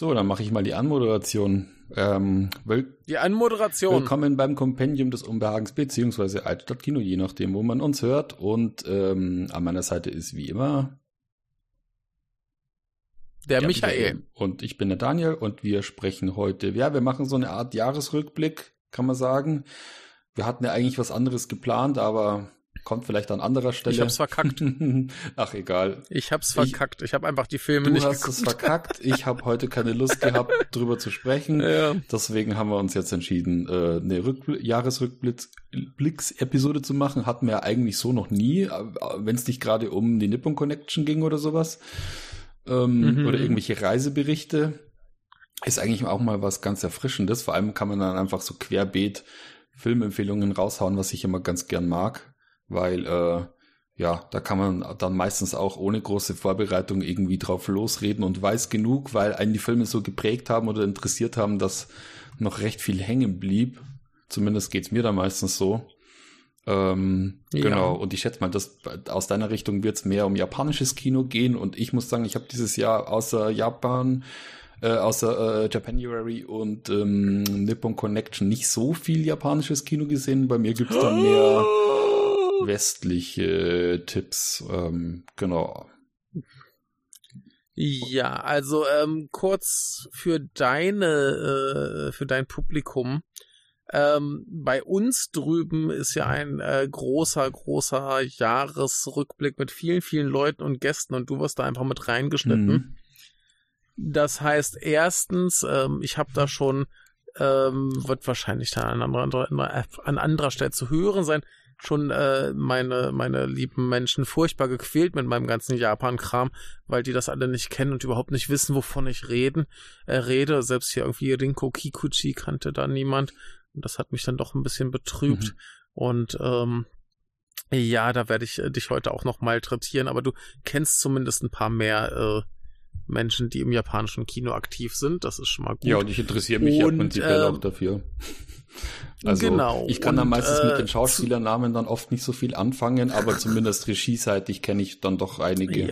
So, dann mache ich mal die Anmoderation. Die Anmoderation. Willkommen beim Kompendium des Unbehagens beziehungsweise Altstadtkino, je nachdem, wo man uns hört. Und an meiner Seite ist wie immer der Michael. Und ich bin der Daniel und wir sprechen heute, wir machen so eine Art Jahresrückblick, kann man sagen. Wir hatten ja eigentlich was anderes geplant, aber kommt vielleicht an anderer Stelle. Ich hab's verkackt. Ach, egal. Ich hab's verkackt. Ich habe einfach die Filme nicht geguckt. Du hast es verkackt. Ich habe heute keine Lust gehabt, drüber zu sprechen. Ja. Deswegen haben wir uns jetzt entschieden, eine Jahresrückblicks-Episode zu machen. Hatten wir eigentlich so noch nie, wenn es nicht gerade um die Nippon Connection ging oder sowas. Oder irgendwelche Reiseberichte. Ist eigentlich auch mal was ganz Erfrischendes. Vor allem kann man dann einfach so querbeet Filmempfehlungen raushauen, was ich immer ganz gern mag. Weil, da kann man dann meistens auch ohne große Vorbereitung irgendwie drauf losreden und weiß genug, weil einen die Filme so geprägt haben oder interessiert haben, dass noch recht viel hängen blieb. Zumindest geht's mir da meistens so. Genau, und ich schätze mal, dass aus deiner Richtung wird's mehr um japanisches Kino gehen und ich muss sagen, ich habe dieses Jahr außer Japanuary und Nippon Connection nicht so viel japanisches Kino gesehen. Bei mir gibt's dann mehr westliche Tipps, genau. Ja, also kurz für dein Publikum. Bei uns drüben ist ja ein großer Jahresrückblick mit vielen, vielen Leuten und Gästen und du wirst da einfach mit reingeschnitten. Das heißt, erstens, ich habe da schon, wird wahrscheinlich dann an anderer Stelle zu hören sein, schon meine lieben Menschen furchtbar gequält mit meinem ganzen Japan-Kram, weil die das alle nicht kennen und überhaupt nicht wissen, wovon ich rede. Selbst hier irgendwie Rinko Kikuchi kannte da niemand. Und das hat mich dann doch ein bisschen betrübt. Und da werde ich dich heute auch noch malträtieren, aber du kennst zumindest ein paar mehr Menschen, die im japanischen Kino aktiv sind. Das ist schon mal gut. Ja, und ich interessiere mich ja prinzipiell auch dafür. Also genau. Ich kann dann meistens mit den Schauspielernamen dann oft nicht so viel anfangen, aber zumindest regieseitig kenne ich dann doch einige.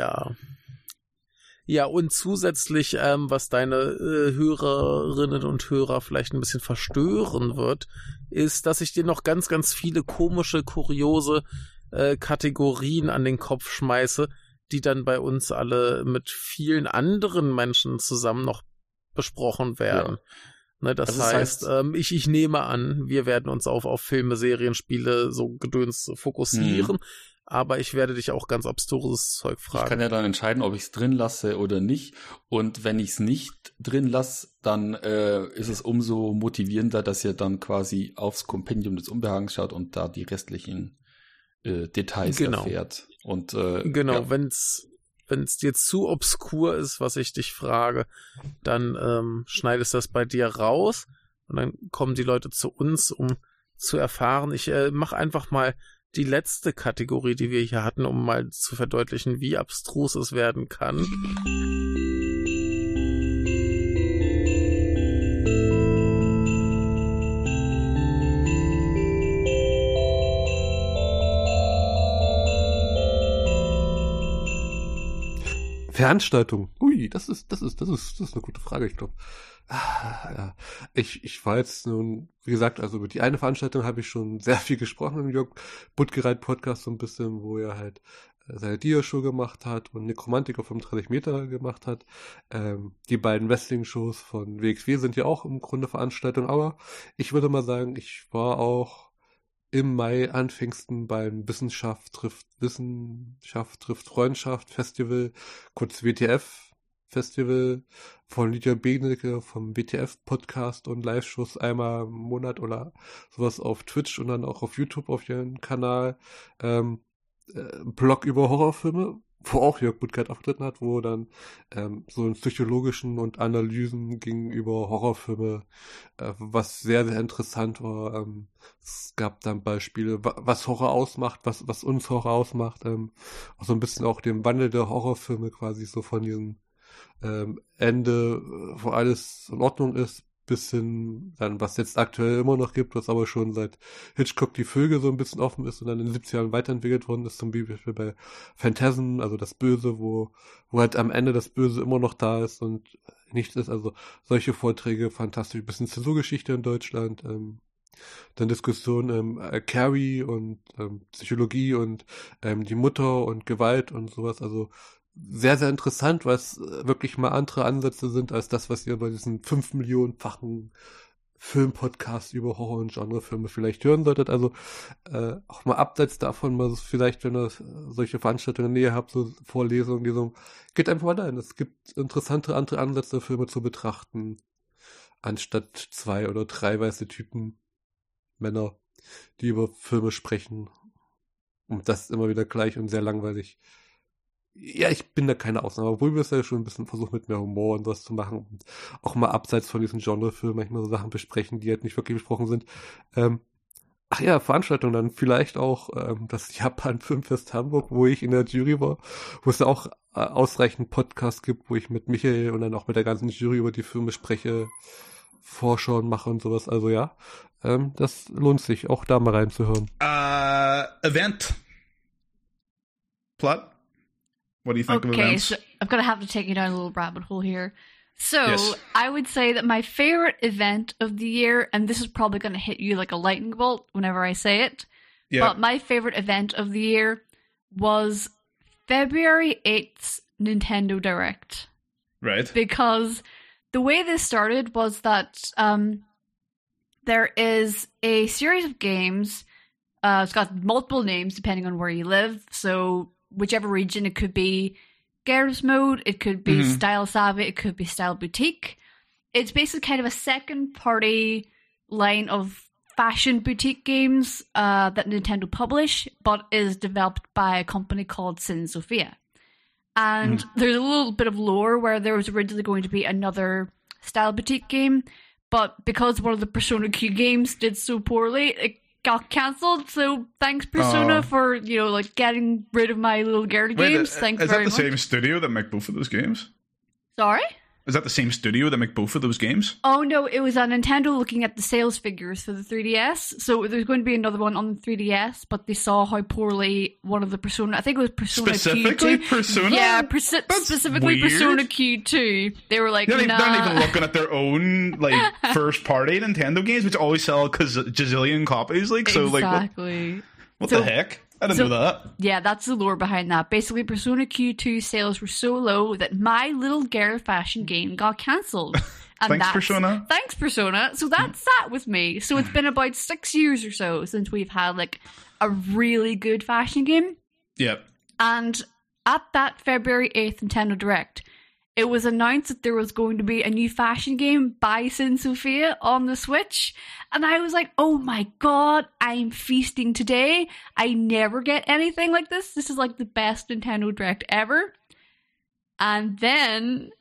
Ja, und zusätzlich, was deine Hörerinnen und Hörer vielleicht ein bisschen verstören wird, ist, dass ich dir noch ganz, ganz viele komische, kuriose Kategorien an den Kopf schmeiße, die dann bei uns alle mit vielen anderen Menschen zusammen noch besprochen werden. Ja. Ne, das heißt, ich nehme an, wir werden uns auf Filme, Serien, Spiele, so Gedöns fokussieren, aber ich werde dich auch ganz abstruses Zeug fragen. Ich kann ja dann entscheiden, ob ich es drin lasse oder nicht. Und wenn ich es nicht drin lasse, dann ist es umso motivierender, dass ihr dann quasi aufs Kompendium des Unbehagens schaut und da die restlichen Details erfährt. Und wenn es dir zu obskur ist, was ich dich frage, dann schneidest das bei dir raus und dann kommen die Leute zu uns, um zu erfahren. Ich mache einfach mal die letzte Kategorie, die wir hier hatten, um mal zu verdeutlichen, wie abstrus es werden kann. Veranstaltung. Ui, das ist eine gute Frage, ich glaube. Ja. Ich war jetzt nun, wie gesagt, also über die eine Veranstaltung habe ich schon sehr viel gesprochen im Jörg Buttgereit Podcast so ein bisschen, wo er halt seine Dia-Show gemacht hat und Nekromantik auf 35 Meter gemacht hat. Die beiden Wrestling-Shows von WXW sind ja auch im Grunde Veranstaltungen, aber ich würde mal sagen, ich war auch im Mai anfängsten beim Wissenschaft trifft Freundschaft Festival, kurz WTF Festival von Lydia Benecke vom WTF Podcast und Live-Shows einmal im Monat oder sowas auf Twitch und dann auch auf YouTube auf ihren Kanal. Blog über Horrorfilme, wo auch Jörg Buttgereit aufgetreten hat, wo dann so in psychologischen und Analysen gegenüber Horrorfilme, was sehr, sehr interessant war. Es gab dann Beispiele, was Horror ausmacht, was uns Horror ausmacht, auch so ein bisschen auch den Wandel der Horrorfilme quasi so von diesem Ende, wo alles in Ordnung ist, bis hin dann, was jetzt aktuell immer noch gibt, was aber schon seit Hitchcock die Vögel so ein bisschen offen ist und dann in den 70er Jahren weiterentwickelt worden ist, zum Beispiel bei Phantasm, also das Böse, wo halt am Ende das Böse immer noch da ist und nichts ist. Also solche Vorträge, fantastisch, ein bisschen Zensurgeschichte in Deutschland, dann Diskussion Carrie und Psychologie und die Mutter und Gewalt und sowas, also sehr, sehr interessant, weil es wirklich mal andere Ansätze sind als das, was ihr bei diesen 5 Millionenfachen Filmpodcasts über Horror- und Genrefilme vielleicht hören solltet. Also auch mal abseits davon, mal vielleicht, wenn ihr solche Veranstaltungen in der Nähe habt, so Vorlesungen, Lesungen, geht einfach mal dahin. Es gibt interessante andere Ansätze, Filme zu betrachten, anstatt 2 oder 3 weiße Typen, Männer, die über Filme sprechen. Und das ist immer wieder gleich und sehr langweilig. Ja, ich bin da keine Ausnahme, obwohl wir es ja schon ein bisschen versuchen, mit mehr Humor und was zu machen und auch mal abseits von diesen Genrefilmen manchmal so Sachen besprechen, die halt nicht wirklich besprochen sind. Ach ja, Veranstaltungen dann vielleicht auch das Japan Filmfest Hamburg, wo ich in der Jury war, wo es ja auch ausreichend Podcasts gibt, wo ich mit Michael und dann auch mit der ganzen Jury über die Filme spreche, Vorschauen mache und sowas. Also ja, das lohnt sich, auch da mal reinzuhören. Event. Plot? What do you think of events? Okay, so I'm going to have to take you down a little rabbit hole here. So, Yes. I would say that my favorite event of the year, and this is probably going to hit you like a lightning bolt whenever I say it, Yeah. but my favorite event of the year was February 8th's Nintendo Direct. Right. Because the way this started was that there is a series of games. It's got multiple names depending on where you live. So whichever region, it could be Garry's Mode, it could be Style Savvy, it could be Style Boutique. It's basically kind of a second party line of fashion boutique games that Nintendo publish, but is developed by a company called Sin Sophia. And there's a little bit of lore where there was originally going to be another Style Boutique game, but because one of the Persona Q games did so poorly, it got cancelled. So thanks Persona for, like getting rid of my little girl games. Thanks is very that much. the same studio that make both of those games? Sorry? Is that the same studio that make both of those games? Oh no, it was on Nintendo looking at the sales figures for the 3DS. So there's going to be another one on the 3DS, but they saw how poorly one of the Persona, I think it was Persona Specifically Q2. Persona? Yeah, That's specifically weird. Persona Q2. They were like, They're nah. not even looking at their own first party Nintendo games, which always sell gazillion copies. Exactly. What the heck? I didn't know that. Yeah, that's the lore behind that. Basically, Persona Q2 sales were so low that my little girl fashion game got cancelled. Thanks, Persona. Thanks, Persona. So that sat with me. So it's been about 6 years or so since we've had a really good fashion game. Yep. And at that February 8th Nintendo Direct, it was announced that there was going to be a new fashion game by Sin Sophia on the Switch. And I was like, oh my god, I'm feasting today. I never get anything like this. This is the best Nintendo Direct ever. And then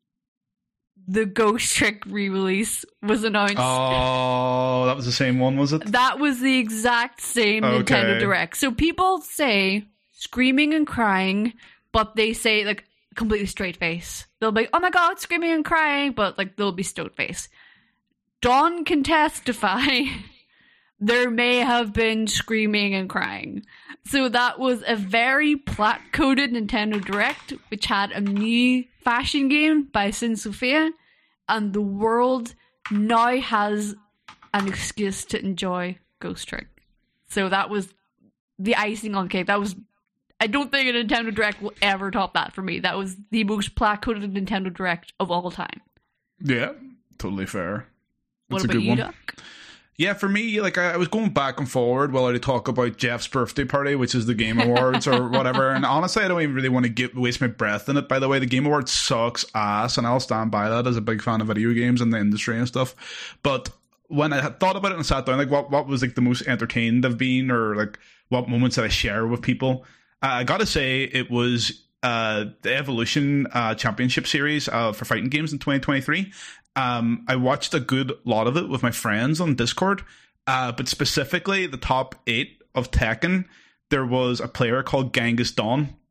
the Ghost Trick re-release was announced. Oh, that was the same one, was it? That was the exact same Nintendo Direct. So people say screaming and crying, but they say completely straight face. They'll be, oh my god, screaming and crying, but they'll be stone face. Dawn can testify there may have been screaming and crying. So that was a very plat-coded Nintendo Direct, which had a new fashion game by Sin Sophia, and the world now has an excuse to enjoy Ghost Trick. So that was the icing on the cake. I don't think a Nintendo Direct will ever top that for me. That was the most plat-coded Nintendo Direct of all time. Yeah, totally fair. What That's about a good you, one. Duck? Yeah, for me, I was going back and forward while I talk about Jeff's birthday party, which is the Game Awards or whatever. And honestly, I don't even really want to waste my breath in it. By the way, the Game Awards sucks ass, and I'll stand by that as a big fan of video games and the industry and stuff. But when I had thought about it and sat down, what was the most entertained I've been, or what moments did I share with people? I gotta say, it was the Evolution Championship Series for fighting games in 2023. I watched a good lot of it with my friends on Discord, but specifically the top 8 of Tekken, there was a player called Genghis Dawn,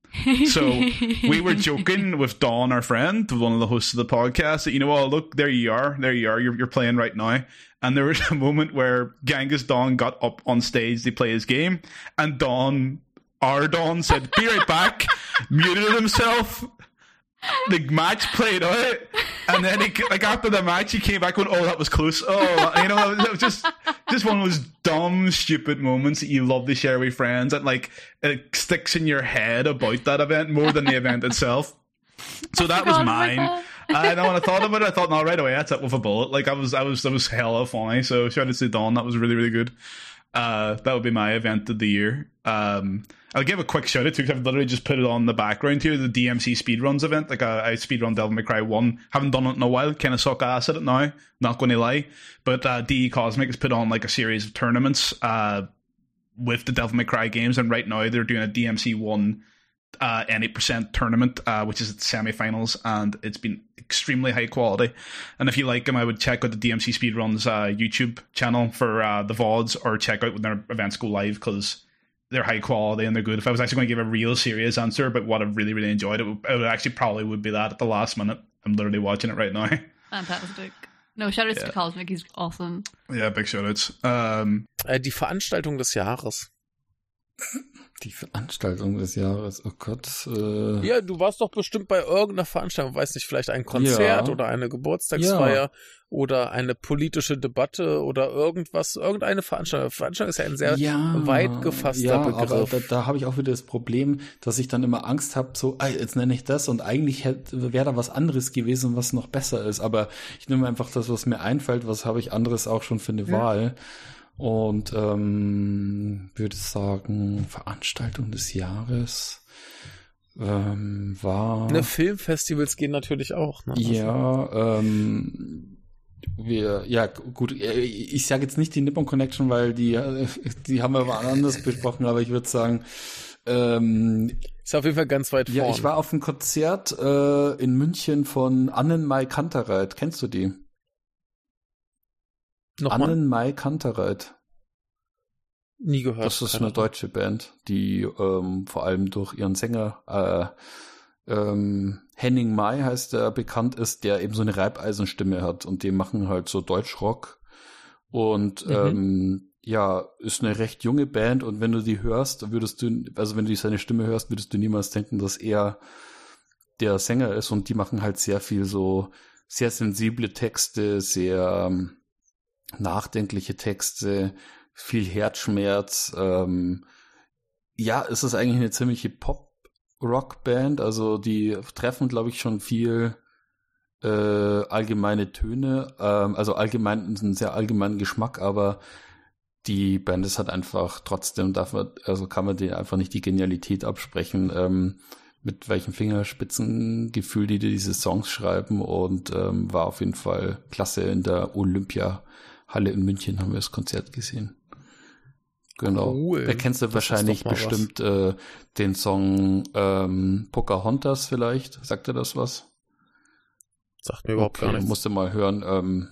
So we were joking with Dawn, our friend, one of the hosts of the podcast, that, oh, look, there you are, you're playing right now. And there was a moment where Genghis Dawn got up on stage to play his game, and our Dawn said, "Be right back," muted himself. The match played out, and then after the match, he came back going, "Oh, that was close." Oh, that was just one of those dumb, stupid moments that you love to share with friends, and it sticks in your head about that event more than the event itself. So that was mine. I know when I thought about it, I thought, no, right away, that's it with a bullet. I was hella funny. So shout out to Dawn, that was really, really good. That would be my event of the year. I'll give a quick shout out to, because I've literally just put it on the background here, the DMC Speedruns event. I speedrun Devil May Cry 1. Haven't done it in a while. Kind of suck ass at it now. Not going to lie. But DE Cosmic has put on a series of tournaments with the Devil May Cry games. And right now they're doing a DMC 1 N8% tournament, which is at the semi-finals, and it's been extremely high quality. And if you like them, I would check out the DMC Speedruns YouTube channel for the VODs, or check out when their events go live, because they're high quality and they're good. If I was actually going to give a real serious answer about what I've really, really enjoyed, it would actually probably would be that at the last minute. I'm literally watching it right now. Fantastic. No, shoutouts to Cosmic, he's awesome. Yeah, big shoutouts. Die Veranstaltung des Jahres. Die Veranstaltung des Jahres, oh Gott. Ja, du warst doch bestimmt bei irgendeiner Veranstaltung, weiß nicht, vielleicht ein Konzert oder eine Geburtstagsfeier oder eine politische Debatte oder irgendwas, irgendeine Veranstaltung. Veranstaltung ist ja ein sehr weit gefasster Begriff. Aber da habe ich auch wieder das Problem, dass ich dann immer Angst habe, so, jetzt nenne ich das, und eigentlich wäre da was anderes gewesen, was noch besser ist. Aber ich nehme einfach das, was mir einfällt, was habe ich anderes auch schon für eine Wahl. Und würde sagen, Veranstaltung des Jahres war... Filmfestivals gehen natürlich auch. Ne? Ja, gut, ich sage jetzt nicht die Nippon Connection, weil die haben wir woanders besprochen, aber ich würde sagen... ist auf jeden Fall ganz weit vorne. Ja, ich war auf einem Konzert in München von Annenmai Kantereit. Kennst du die? Annenmai Kantereit. Nie gehört. Das ist eine deutsche Band, die vor allem durch ihren Sänger Henning Mai heißt der, bekannt ist, der eben so eine Reibeisenstimme hat, und die machen halt so Deutschrock und ist eine recht junge Band, und wenn du die hörst, wenn du seine Stimme hörst, würdest du niemals denken, dass er der Sänger ist, und die machen halt sehr viel so sehr sensible Texte, sehr nachdenkliche Texte, viel Herzschmerz. Es ist eigentlich eine ziemliche Pop-Rock-Band, also die treffen, glaube ich, schon viel allgemeine Töne, also allgemein einen sehr allgemeinen Geschmack, aber die Band ist halt einfach trotzdem, kann man denen einfach nicht die Genialität absprechen, mit welchem Fingerspitzengefühl die diese Songs schreiben, und war auf jeden Fall klasse. In der Olympiahalle in München haben wir das Konzert gesehen. Genau. Cool. Da kennst du wahrscheinlich bestimmt den Song Pocahontas vielleicht. Sagt dir das was? Sagt mir überhaupt gar nichts. Musst du mal hören.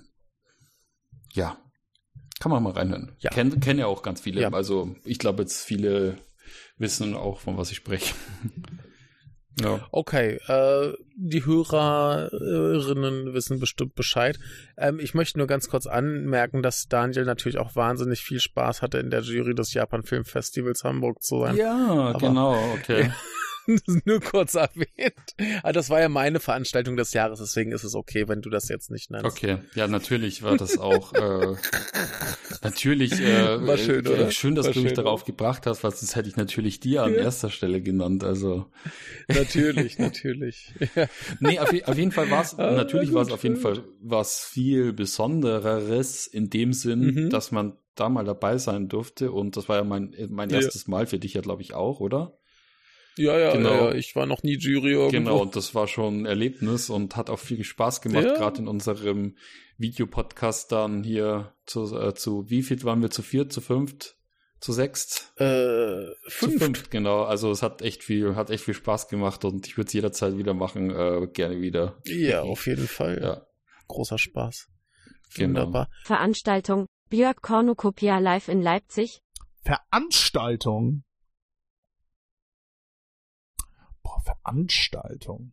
Kann man mal reinhören. Ja. Kennen ja auch ganz viele. Ja. Also ich glaube jetzt viele wissen auch, von was ich spreche. Ja. Okay, die Hörerinnen wissen bestimmt Bescheid. Ich möchte nur ganz kurz anmerken, dass Daniel natürlich auch wahnsinnig viel Spaß hatte, in der Jury des Japan Film Festivals Hamburg zu sein. Ja, genau, okay. Nur kurz erwähnt. Aber das war ja meine Veranstaltung des Jahres, deswegen ist es okay, wenn du das jetzt nicht nennst. Okay, ja, natürlich war das auch natürlich war schön, oder? Schön, dass war du mich schön, darauf gebracht hast, weil das hätte ich natürlich dir an erster Stelle genannt. Also natürlich. Ja. Nee, auf jeden Fall war es natürlich war es auf jeden Fall was viel Besondereres in dem Sinn, dass man da mal dabei sein durfte, und das war ja mein erstes Mal für dich ja, glaube ich, auch, oder? Ja, genau. Ja, ich war noch nie Jury irgendwo. Genau, und das war schon ein Erlebnis und hat auch viel Spaß gemacht, gerade in unserem Videopodcast dann hier zu wie viel waren wir, zu 4, zu 5, zu 6? 5. Zu 5, genau. Also es hat echt viel Spaß gemacht, und ich würde es jederzeit wieder machen, gerne wieder. Ja, auf jeden Fall. Ja. Großer Spaß. Genau. Wunderbar. Veranstaltung Björk Cornucopia live in Leipzig. Veranstaltung. Veranstaltung.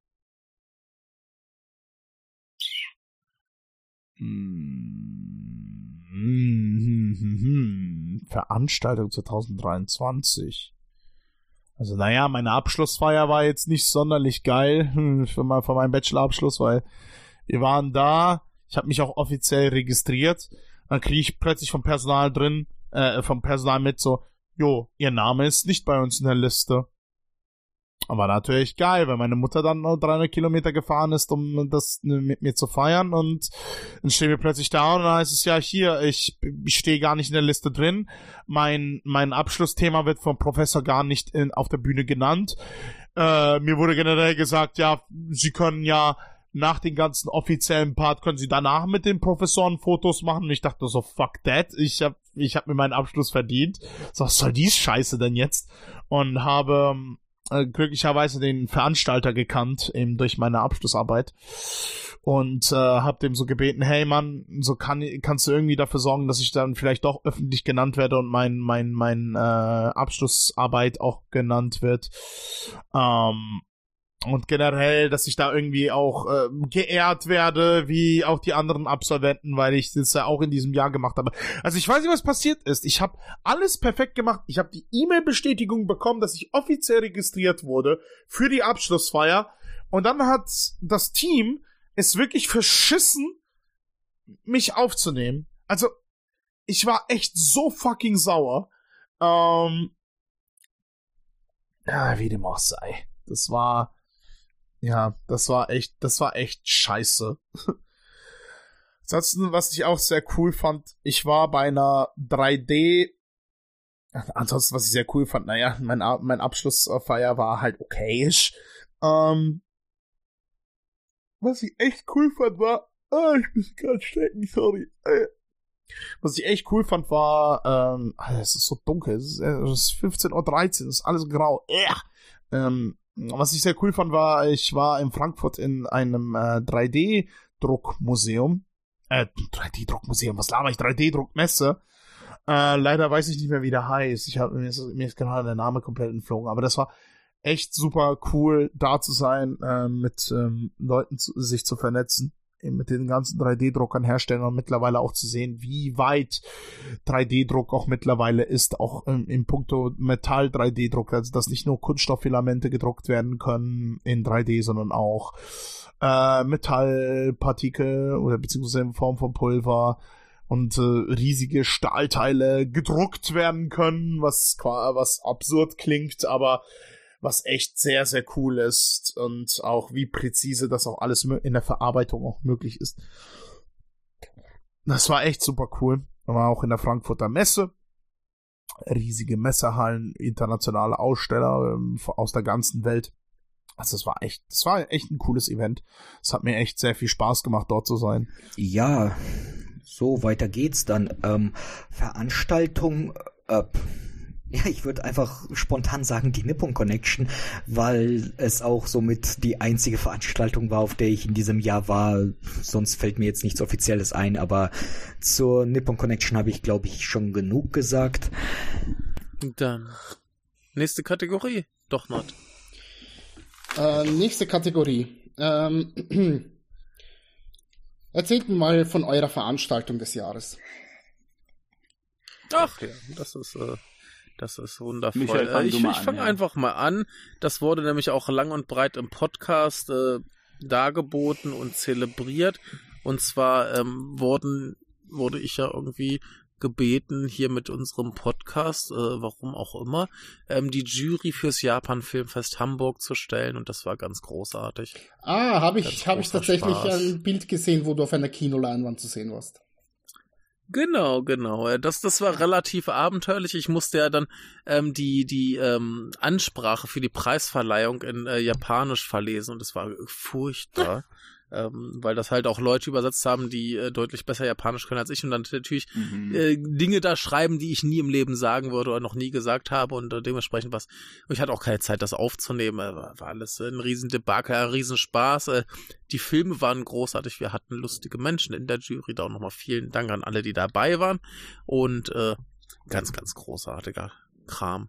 Veranstaltung 2023. Also naja, meine Abschlussfeier war jetzt nicht sonderlich geil für meinen Bachelorabschluss, weil wir waren da, ich habe mich auch offiziell registriert, dann kriege ich plötzlich vom Personal mit so, jo, ihr Name ist nicht bei uns in der Liste. Aber natürlich geil, weil meine Mutter dann noch 300 Kilometer gefahren ist, um das mit mir zu feiern, und dann stehen wir plötzlich da und dann heißt es ja hier, ich stehe gar nicht in der Liste drin, mein Abschlussthema wird vom Professor gar nicht auf der Bühne genannt, mir wurde generell gesagt, ja, Sie können ja nach den ganzen offiziellen Part, können Sie danach mit den Professoren Fotos machen, und ich dachte so, fuck that, ich hab mir meinen Abschluss verdient, so, was soll die Scheiße denn jetzt, und habe glücklicherweise den Veranstalter gekannt, eben durch meine Abschlussarbeit, und hab dem so gebeten, hey Mann, so kannst du irgendwie dafür sorgen, dass ich dann vielleicht doch öffentlich genannt werde und mein Abschlussarbeit auch genannt wird, und generell, dass ich da irgendwie auch geehrt werde, wie auch die anderen Absolventen, weil ich das ja auch in diesem Jahr gemacht habe. Also ich weiß nicht, was passiert ist. Ich habe alles perfekt gemacht. Ich habe die E-Mail-Bestätigung bekommen, dass ich offiziell registriert wurde für die Abschlussfeier. Und dann hat das Team es wirklich verschissen, mich aufzunehmen. Also ich war echt so fucking sauer. Ja, wie dem auch sei. Das war echt scheiße. Ansonsten, was ich auch sehr cool fand, ich war bei einer 3D, ansonsten, was ich sehr cool fand, naja, mein Abschlussfeier war halt okayisch. Was ich echt cool fand war, ich muss gerade stecken, sorry. Was ich echt cool fand war, es ist so dunkel, es ist 15:13 Uhr, es ist alles grau. Was ich sehr cool fand war, ich war in Frankfurt in einem 3D-Druckmuseum. 3D-Druckmuseum, was laber ich? 3D-Druckmesse. Leider weiß ich nicht mehr, wie der heißt. Mir ist gerade der Name komplett entflogen. Aber das war echt super cool, da zu sein, mit Leuten sich zu vernetzen, eben mit den ganzen 3D-Druckern, Herstellern, und mittlerweile auch zu sehen, wie weit 3D-Druck auch mittlerweile ist, auch in puncto Metall-3D-Druck, also dass nicht nur Kunststofffilamente gedruckt werden können in 3D, sondern auch Metallpartikel oder beziehungsweise in Form von Pulver und riesige Stahlteile gedruckt werden können, was absurd klingt, aber was echt sehr, sehr cool ist, und auch wie präzise das auch alles in der Verarbeitung auch möglich ist. Das war echt super cool. War auch in der Frankfurter Messe. Riesige Messehallen, internationale Aussteller aus der ganzen Welt. Also das war echt ein cooles Event. Es hat mir echt sehr viel Spaß gemacht, dort zu sein. Ja, so, weiter geht's dann. Veranstaltung, ja, ich würde einfach spontan sagen, die Nippon Connection, weil es auch somit die einzige Veranstaltung war, auf der ich in diesem Jahr war. Sonst fällt mir jetzt nichts Offizielles ein, aber zur Nippon Connection habe ich, glaube ich, schon genug gesagt. Dann nächste Kategorie. Doch not. Nächste Kategorie. Erzählt mir mal von eurer Veranstaltung des Jahres. Ach ja, das ist wundervoll. Michael, ich fange einfach mal an. Das wurde nämlich auch lang und breit im Podcast dargeboten und zelebriert. Und zwar wurde ich ja irgendwie gebeten, hier mit unserem Podcast, warum auch immer, die Jury fürs Japan-Filmfest Hamburg zu stellen, und das war ganz großartig. Habe ich tatsächlich Spaß. ein Bild gesehen, wo du auf einer Kinoleinwand zu sehen warst. Genau. Das war relativ abenteuerlich. Ich musste ja dann die Ansprache für die Preisverleihung in Japanisch verlesen, und das war furchtbar. Weil das halt auch Leute übersetzt haben, die deutlich besser Japanisch können als ich, und dann natürlich Dinge da schreiben, die ich nie im Leben sagen würde oder noch nie gesagt habe, und dementsprechend und ich hatte auch keine Zeit, das aufzunehmen. War alles ein Riesendebakel, ein Riesenspaß. Die Filme waren großartig, wir hatten lustige Menschen in der Jury, da auch nochmal vielen Dank an alle, die dabei waren, und ganz, ganz großartiger Kram.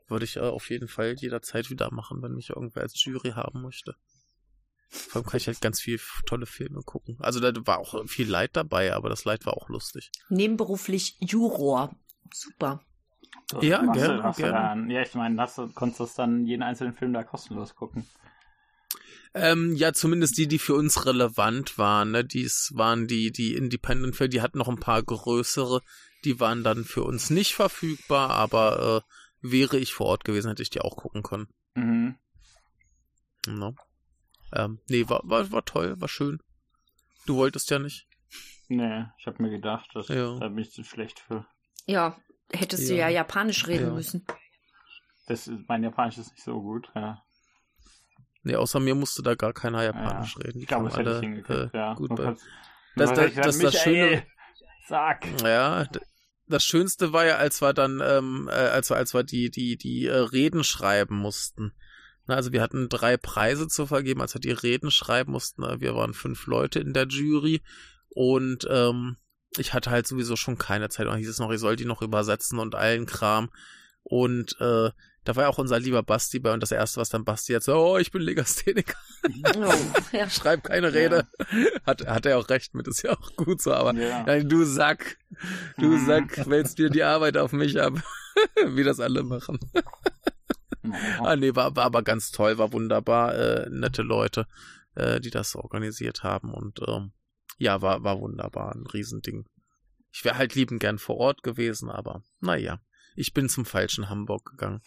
würde ich auf jeden Fall jederzeit wieder machen, wenn mich irgendwer als Jury haben möchte. Vor allem kann ich halt ganz viel tolle Filme gucken. Also da war auch viel Leid dabei, aber das Leid war auch lustig. Nebenberuflich Juror. Super. Ja, gerne. Ja, ich meine, konntest du dann jeden einzelnen Film da kostenlos gucken. Ja, zumindest die für uns relevant waren. Ne? Dies waren die Independent-Filme, die hatten noch ein paar größere, die waren dann für uns nicht verfügbar, aber wäre ich vor Ort gewesen, hätte ich die auch gucken können. Mhm. No. Nee, war toll, war schön. Du wolltest ja nicht. Nee, ich habe mir gedacht, da bin ich zu schlecht für. Ja, hättest du ja Japanisch reden müssen. Mein Japanisch ist nicht so gut, ja. Nee, außer mir musste da gar keiner Japanisch reden. Ich glaube, das hätte ich hingekriegt, ja. Gut das Schöne. Sag. Ja, das Schönste war ja, als wir dann, als wir die Reden schreiben mussten. Na, also wir hatten 3 Preise zu vergeben, als wir die Reden schreiben mussten. Wir waren 5 Leute in der Jury und ich hatte halt sowieso schon keine Zeit. Und dann hieß es noch, ich soll die noch übersetzen und allen Kram. Und da war ja auch unser lieber Basti bei und das Erste, was dann Basti jetzt so, ich bin Legastheniker. Schreib keine Rede. Hat er auch recht mit, ist ja auch gut so, aber du Sack, wälzt dir die Arbeit auf mich ab, wie das alle machen. Nee, war aber ganz toll, war wunderbar, nette Leute, die das organisiert haben und war wunderbar, ein Riesending. Ich wäre halt liebend gern vor Ort gewesen, aber naja. Ich bin zum falschen Hamburg gegangen.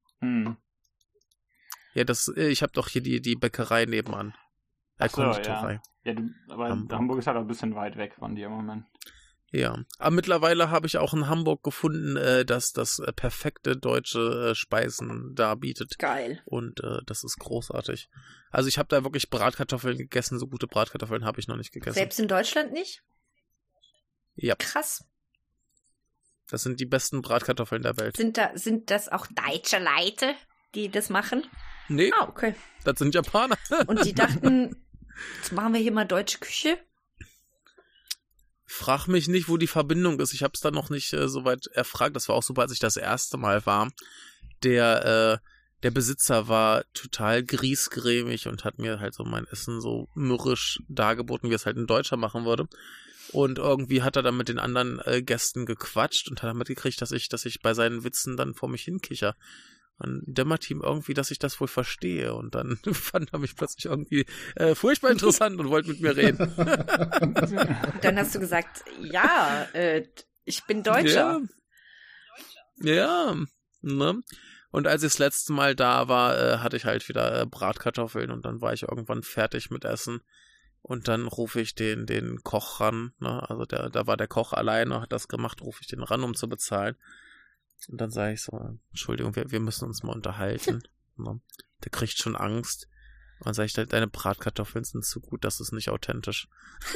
Ja, ich habe doch hier die Bäckerei nebenan. Konditorei. Ja, aber Hamburg ist halt auch ein bisschen weit weg von dir im Moment. Ja, aber mittlerweile habe ich auch in Hamburg gefunden, dass das perfekte deutsche Speisen darbietet. Geil. Und das ist großartig. Also ich habe da wirklich Bratkartoffeln gegessen, so gute Bratkartoffeln habe ich noch nicht gegessen. Selbst in Deutschland nicht? Ja. Krass. Das sind die besten Bratkartoffeln der Welt. Sind das auch deutsche Leute, die das machen? Nee. Ah, okay. Das sind Japaner. Und die dachten, jetzt machen wir hier mal deutsche Küche? Frag mich nicht, wo die Verbindung ist. Ich habe es dann noch nicht so weit erfragt. Das war auch super, als ich das erste Mal war. Der Besitzer war total griesgrämig und hat mir halt so mein Essen so mürrisch dargeboten, wie es halt ein Deutscher machen würde. Und irgendwie hat er dann mit den anderen Gästen gequatscht und hat damit gekriegt, dass ich bei seinen Witzen dann vor mich hinkicher. Dann dämmert ihm irgendwie, dass ich das wohl verstehe. Und dann fand er mich plötzlich irgendwie furchtbar interessant und wollte mit mir reden. Dann hast du gesagt, ja, ich bin Deutscher. Ja, ne? Und als ich das letzte Mal da war, hatte ich halt wieder Bratkartoffeln und dann war ich irgendwann fertig mit Essen. Und dann rufe ich den Koch ran, ne? Also da war der Koch alleine, hat das gemacht, rufe ich den ran, um zu bezahlen. Und dann sage ich so, Entschuldigung, wir müssen uns mal unterhalten. Ne? Der kriegt schon Angst. Und dann sage ich, deine Bratkartoffeln sind zu gut, das ist nicht authentisch.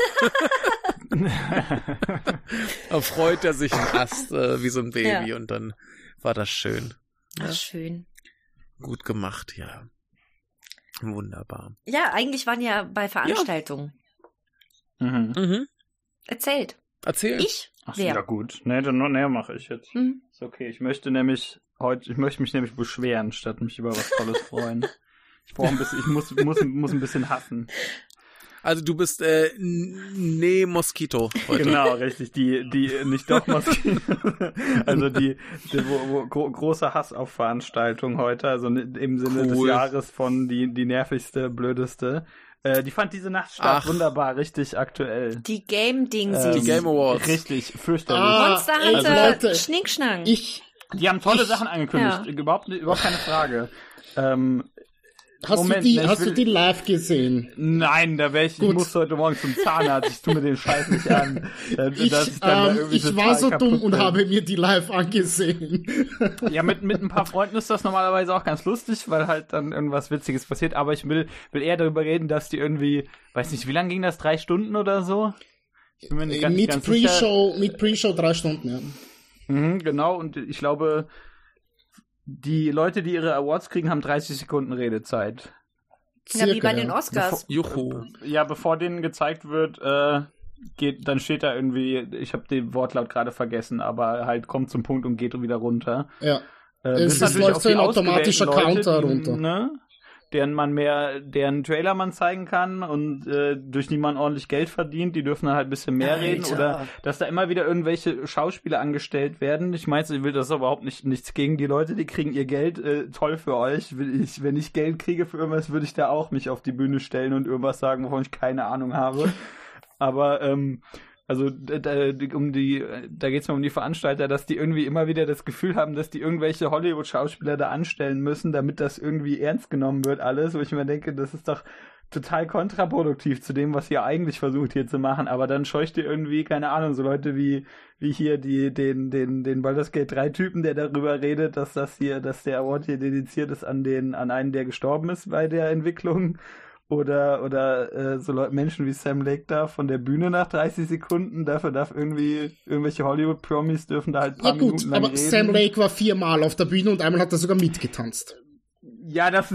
Da freut er sich einen Ast wie so ein Baby und dann war das schön. Ach, schön. Gut gemacht, ja. Wunderbar. Ja, eigentlich waren ja bei Veranstaltungen. Ja. Erzählt. Erzähl. Ich? Ach, ja gut. Nee, dann mache ich jetzt. Ist okay. Ich möchte mich nämlich beschweren, statt mich über was Tolles freuen. Ich brauche ein bisschen, ich muss ein bisschen hassen. Also du bist Moskito heute. Genau, richtig. Die nicht doch Moskito. Also wo großer Hass auf Veranstaltungen heute, also im Sinne des Jahres von die nervigste, blödeste. Die fand diese Nacht statt, wunderbar, richtig aktuell. Die Game-Dingsies. Die Game Awards. Richtig, fürchterlich. Monster Hunter, Leute, Schnickschnack. Die haben tolle Sachen angekündigt, überhaupt keine Frage. Hast du die live gesehen? Nein, ich muss heute Morgen zum Zahnarzt, ich tue mir den Scheiß nicht an. Ich war so dumm und habe mir die live angesehen. Ja, mit ein paar Freunden ist das normalerweise auch ganz lustig, weil halt dann irgendwas Witziges passiert, aber ich will eher darüber reden, dass die irgendwie, weiß nicht, wie lange ging das, 3 Stunden oder so? Ich bin mir nicht ganz sicher. Mit Pre-Show 3 Stunden, ja. Genau, und ich glaube, die Leute, die ihre Awards kriegen, haben 30 Sekunden Redezeit. Ja, wie bei den Oscars. Juhu. Ja, bevor denen gezeigt wird, dann steht da irgendwie, ich habe den Wortlaut gerade vergessen, aber halt kommt zum Punkt und geht wieder runter. Ja. Es läuft so ein automatischer Counter runter. Ne? Deren Trailer man zeigen kann und durch die man ordentlich Geld verdient, die dürfen dann halt ein bisschen mehr reden oder dass da immer wieder irgendwelche Schauspieler angestellt werden. Ich meine, ich will das überhaupt nichts gegen die Leute, die kriegen ihr Geld, toll für euch. Wenn ich Geld kriege für irgendwas, würde ich da auch mich auf die Bühne stellen und irgendwas sagen, wovon ich keine Ahnung habe. Aber also da geht's mir um die Veranstalter, dass die irgendwie immer wieder das Gefühl haben, dass die irgendwelche Hollywood-Schauspieler da anstellen müssen, damit das irgendwie ernst genommen wird alles, wo ich mir denke, das ist doch total kontraproduktiv zu dem, was ihr eigentlich versucht hier zu machen, aber dann scheucht ihr irgendwie, keine Ahnung, so Leute wie hier den Baldur's Gate 3 Typen, der darüber redet, dass der Award hier dediziert ist an einen, der gestorben ist bei der Entwicklung. Oder so Menschen wie Sam Lake da von der Bühne nach 30 Sekunden, dafür darf irgendwelche Hollywood-Promis dürfen da halt ein paar Minuten lang reden. Sam Lake war 4-mal auf der Bühne und einmal hat er sogar mitgetanzt. Ja, das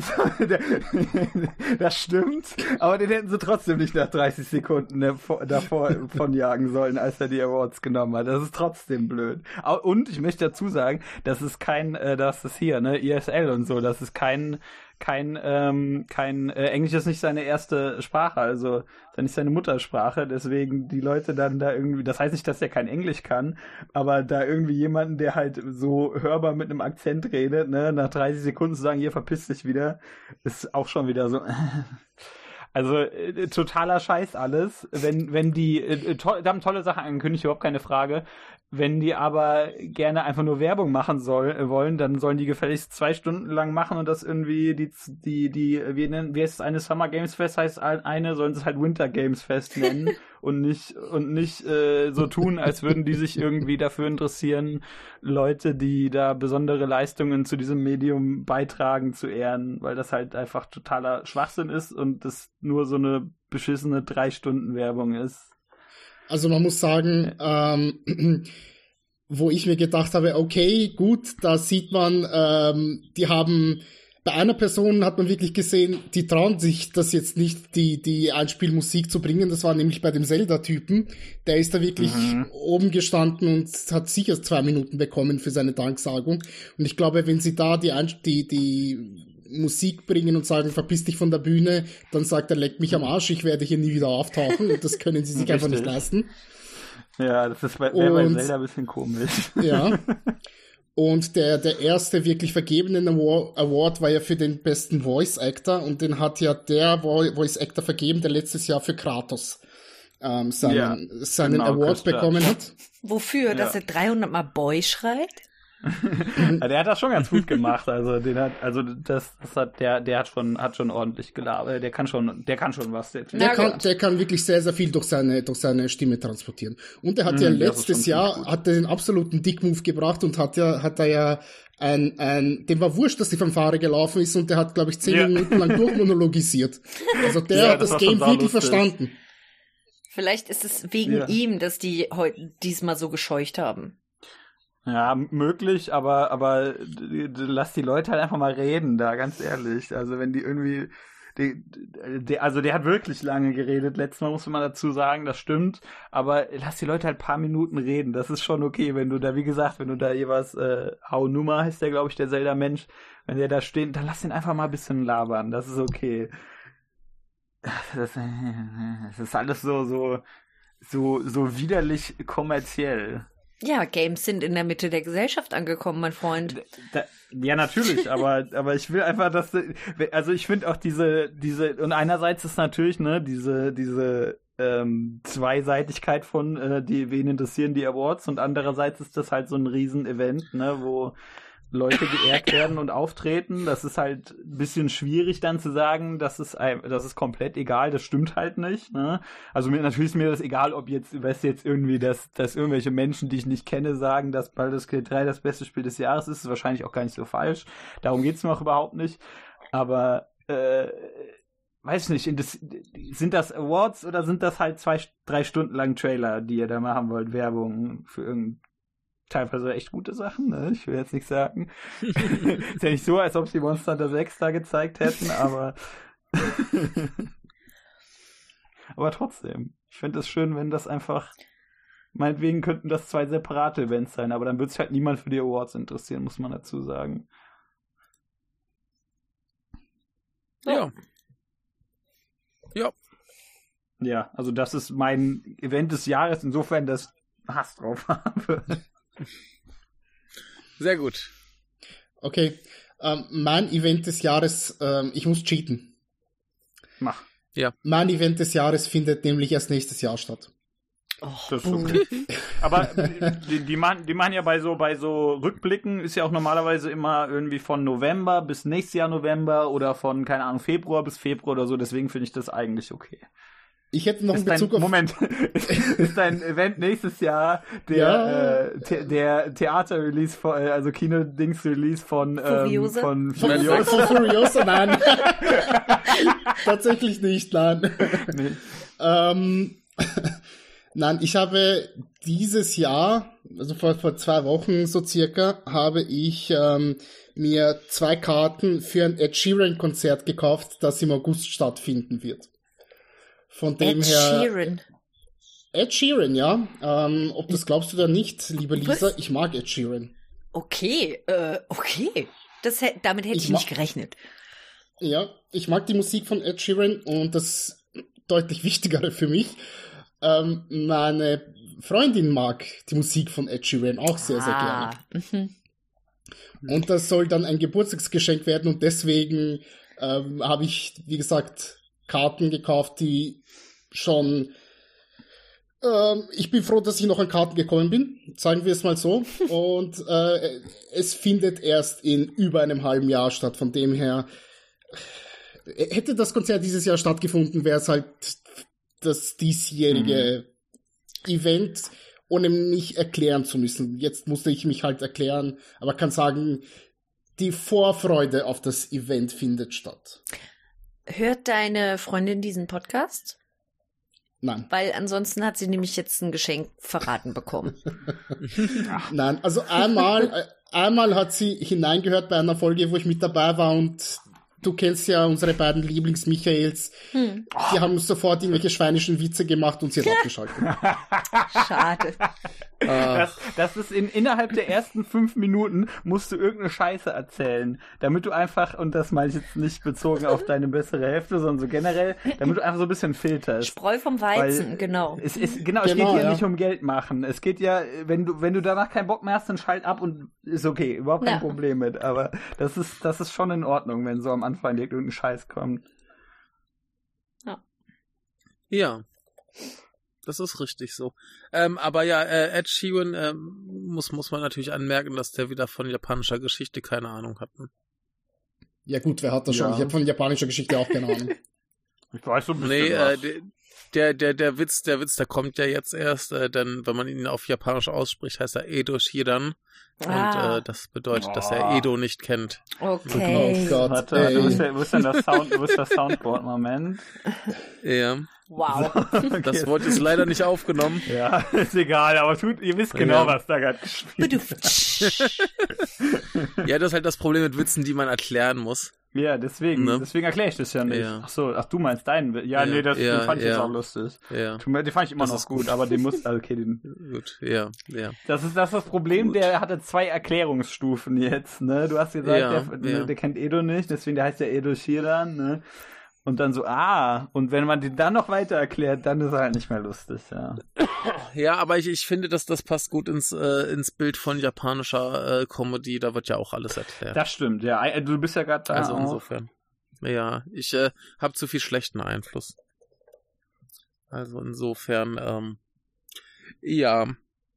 stimmt, aber den hätten sie trotzdem nicht nach 30 Sekunden davor von jagen sollen, als er die Awards genommen hat. Das ist trotzdem blöd. Und ich möchte dazu sagen, das ist ESL und so, das ist kein Englisch ist nicht seine erste Sprache, also ist ja nicht seine Muttersprache, deswegen die Leute dann da irgendwie, das heißt nicht, dass er kein Englisch kann, aber da irgendwie jemanden, der halt so hörbar mit einem Akzent redet, ne, nach 30 Sekunden zu sagen, hier, verpiss dich wieder, ist auch schon wieder so. Also totaler Scheiß alles. Wenn die da haben tolle Sachen angekündigt, überhaupt keine Frage. Wenn die aber gerne einfach nur Werbung machen wollen, dann sollen die gefälligst 2 Stunden lang machen und das irgendwie wie heißt es, eine Summer Games Fest heißt eine, sollen sie es halt Winter Games Fest nennen und nicht so tun, als würden die sich irgendwie dafür interessieren, Leute, die da besondere Leistungen zu diesem Medium beitragen, zu ehren, weil das halt einfach totaler Schwachsinn ist und das nur so eine beschissene 3-Stunden-Werbung ist. Also man muss sagen, wo ich mir gedacht habe, okay, gut, da sieht man, bei einer Person hat man wirklich gesehen, die trauen sich das jetzt nicht, die Einspielmusik zu bringen, das war nämlich bei dem Zelda-Typen, der ist da wirklich oben gestanden und hat sicher 2 Minuten bekommen für seine Danksagung und ich glaube, wenn sie da die Musik bringen und sagen, verpiss dich von der Bühne, dann sagt er, leck mich am Arsch, ich werde hier nie wieder auftauchen. Und das können sie sich einfach nicht leisten. Ja, das ist bei Zelda ein bisschen komisch. Ja. Und der erste wirklich vergebene Award war ja für den besten Voice Actor und den hat ja der Voice Actor vergeben, der letztes Jahr für Kratos seinen Award bekommen hat. Wofür? Dass er 300 Mal Boy schreit? Der hat das schon ganz gut gemacht, also der hat schon ordentlich gelabert, der kann schon was. Der kann wirklich sehr, sehr viel durch seine Stimme transportieren. Und er hat ja letztes Jahr hat den absoluten Dick-Move gebracht und hat er ja dem war wurscht, dass die Fanfare gelaufen ist und der hat, glaube ich, 10 Minuten lang durchmonologisiert. Also der hat das Game wirklich verstanden. Vielleicht ist es wegen ihm, dass die diesmal so gescheucht haben. Ja, möglich, aber lass die Leute halt einfach mal reden, da, ganz ehrlich. Also wenn die irgendwie, der hat wirklich lange geredet, letztes Mal muss man dazu sagen, das stimmt, aber lass die Leute halt ein paar Minuten reden, das ist schon okay, wenn du da, wie gesagt, jeweils, Haunuma heißt der, glaube ich, der Zelda-Mensch, wenn der da steht, dann lass den einfach mal ein bisschen labern, das ist okay. Das ist alles so widerlich kommerziell. Ja, Games sind in der Mitte der Gesellschaft angekommen, mein Freund. Ja, natürlich, aber ich will einfach, also ich finde auch diese, und einerseits ist natürlich, ne, diese Zweiseitigkeit von, wen interessieren die Awards und andererseits ist das halt so ein Riesen-Event, ne, wo Leute geehrt werden und auftreten. Das ist halt ein bisschen schwierig dann zu sagen, das ist komplett egal, das stimmt halt nicht. Ne? Also natürlich ist mir das egal, ob jetzt irgendwie, dass irgendwelche Menschen, die ich nicht kenne, sagen, dass Baldur's Gate 3 das beste Spiel des Jahres ist wahrscheinlich auch gar nicht so falsch. Darum geht's mir auch überhaupt nicht. Aber weiß nicht, sind das Awards oder sind das halt 2-3 Stunden lang Trailer, die ihr da machen wollt, Werbung für teilweise echt gute Sachen, ne? Ich will jetzt nicht sagen. Ist ja nicht so, als ob sie Monster Hunter 6 da gezeigt hätten, aber aber trotzdem. Ich finde es schön, wenn das einfach Meinetwegen könnten das 2 separate Events sein, aber dann wird sich halt niemand für die Awards interessieren, muss man dazu sagen. Ja. Ja. Ja, also das ist mein Event des Jahres, insofern das Hass drauf habe. Sehr gut. Okay, mein Event des Jahres, ich muss cheaten. Mach. Ja. Mein Event des Jahres findet nämlich erst nächstes Jahr statt. Das ist okay. Aber die machen ja bei so Rückblicken ist ja auch normalerweise immer irgendwie von November bis nächstes Jahr November oder von, keine Ahnung, Februar bis Februar oder so, deswegen finde ich das eigentlich okay. Ich hätte noch einen Bezug auf... Moment, ist dein Event nächstes Jahr der Theater-Release, also Kino-Dings-Release von Furiosa? Von Furiosa, nein. Tatsächlich nicht, nein. Nee. Nein, ich habe dieses Jahr, also vor 2 Wochen so circa, habe ich mir 2 Karten für ein Ed Sheeran-Konzert gekauft, das im August stattfinden wird. Von dem her. Ed Sheeran, ja. Ob das glaubst du oder nicht, liebe Lisa, ich mag Ed Sheeran. Okay. Damit hätte ich nicht gerechnet. Ja, ich mag die Musik von Ed Sheeran und das deutlich Wichtigere für mich. Meine Freundin mag die Musik von Ed Sheeran auch sehr, sehr gerne. Mhm. Und das soll dann ein Geburtstagsgeschenk werden und deswegen habe ich, wie gesagt, Karten gekauft, die schon... ich bin froh, dass ich noch an Karten gekommen bin, sagen wir es mal so. Und es findet erst in über einem halben Jahr statt. Von dem her, hätte das Konzert dieses Jahr stattgefunden, wäre es halt das diesjährige Event, ohne mich erklären zu müssen. Jetzt musste ich mich halt erklären, aber kann sagen, die Vorfreude auf das Event findet statt. Hört deine Freundin diesen Podcast? Nein. Weil ansonsten hat sie nämlich jetzt ein Geschenk verraten bekommen. Nein, also einmal hat sie hineingehört bei einer Folge, wo ich mit dabei war und du kennst ja unsere beiden Lieblings-Michaels. Die haben sofort irgendwelche schweinischen Witze gemacht und sie hat abgeschaltet. Schade. Das ist innerhalb der ersten 5 Minuten musst du irgendeine Scheiße erzählen, damit du einfach, und das meine ich jetzt nicht bezogen auf deine bessere Hälfte, sondern so generell, damit du einfach so ein bisschen filterst. Spreu vom Weizen, weil genau. Es geht ja nicht um Geld machen. Es geht ja, wenn du danach keinen Bock mehr hast, dann schalt ab und ist okay, überhaupt kein Problem mit. Aber das ist schon in Ordnung, wenn so am Anfang irgendein Scheiß kommt. Ja. Das ist richtig so. Aber ja, Ed Sheeran muss man natürlich anmerken, dass der wieder von japanischer Geschichte keine Ahnung hat. Ne? Ja gut, wer hat das schon? Ich habe von japanischer Geschichte auch keine Ahnung. Ich weiß so ein bisschen was. Der Witz, der kommt ja jetzt erst, denn wenn man ihn auf Japanisch ausspricht, heißt er Edo Shiran. Und das bedeutet, dass er Edo nicht kennt. Okay. Oh Gott. Warte, wo ist denn das Soundboard? Moment. Ja. Wow. Okay. Das Wort ist leider nicht aufgenommen. Ja, ist egal, aber ihr wisst genau, was da gerade gespielt wird. Ja, das ist halt das Problem mit Witzen, die man erklären muss. Ja, deswegen erkläre ich das ja nicht. Ja. Ach, du meinst deinen. Ja, nee, den fand ich jetzt auch lustig. Ja. Den fand ich immer noch gut, aber den muss, okay, gut, ja. Das ist das Problem, gut. Der hatte 2 Erklärungsstufen jetzt, ne? Du hast gesagt, der kennt Edo nicht, deswegen der heißt ja Edo Shiran, ne? Und dann so, und wenn man den dann noch weiter erklärt, dann ist er halt nicht mehr lustig, ja. Ja, aber ich finde, dass das passt gut ins Bild von japanischer Comedy, da wird ja auch alles erklärt. Das stimmt, ja. Du bist ja gerade da. Also insofern. Ja, ich habe zu viel schlechten Einfluss. Also insofern, ja.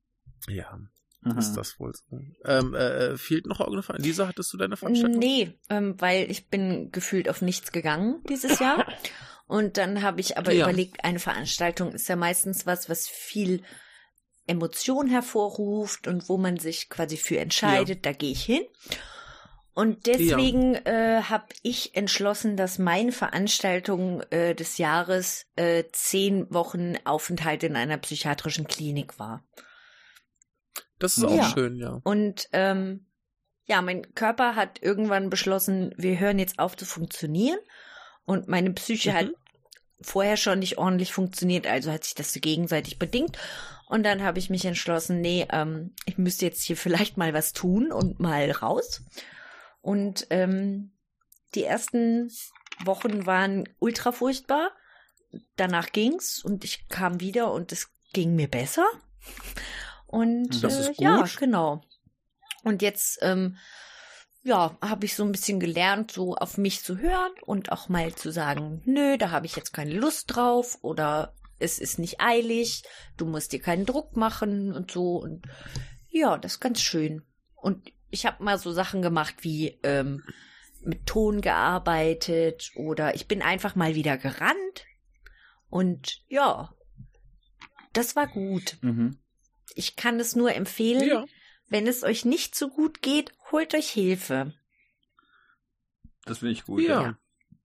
Ist das wohl so. Fehlt noch irgendeine Veranstaltung? Lisa, hattest du deine Veranstaltung? Nee, weil ich bin gefühlt auf nichts gegangen dieses Jahr. Und dann habe ich aber überlegt, eine Veranstaltung ist ja meistens was viel Emotion hervorruft und wo man sich quasi für entscheidet, da gehe ich hin. Und deswegen habe ich entschlossen, dass meine Veranstaltung des Jahres 10 Wochen Aufenthalt in einer psychiatrischen Klinik war. Das ist auch schön, ja. Und mein Körper hat irgendwann beschlossen, wir hören jetzt auf zu funktionieren. Und meine Psyche hat vorher schon nicht ordentlich funktioniert, also hat sich das so gegenseitig bedingt. Und dann habe ich mich entschlossen, ich müsste jetzt hier vielleicht mal was tun und mal raus. Und die ersten Wochen waren ultra furchtbar. Danach ging's und ich kam wieder und es ging mir besser. Und das ist gut. Ja, genau. Und jetzt habe ich so ein bisschen gelernt, so auf mich zu hören und auch mal zu sagen, nö, da habe ich jetzt keine Lust drauf oder es ist nicht eilig, du musst dir keinen Druck machen und so. Und ja, das ist ganz schön. Und ich habe mal so Sachen gemacht wie mit Ton gearbeitet oder ich bin einfach mal wieder gerannt. Und ja, das war gut. Mhm. Ich kann es nur empfehlen. Ja. Wenn es euch nicht so gut geht, holt euch Hilfe. Das finde ich gut. Ja.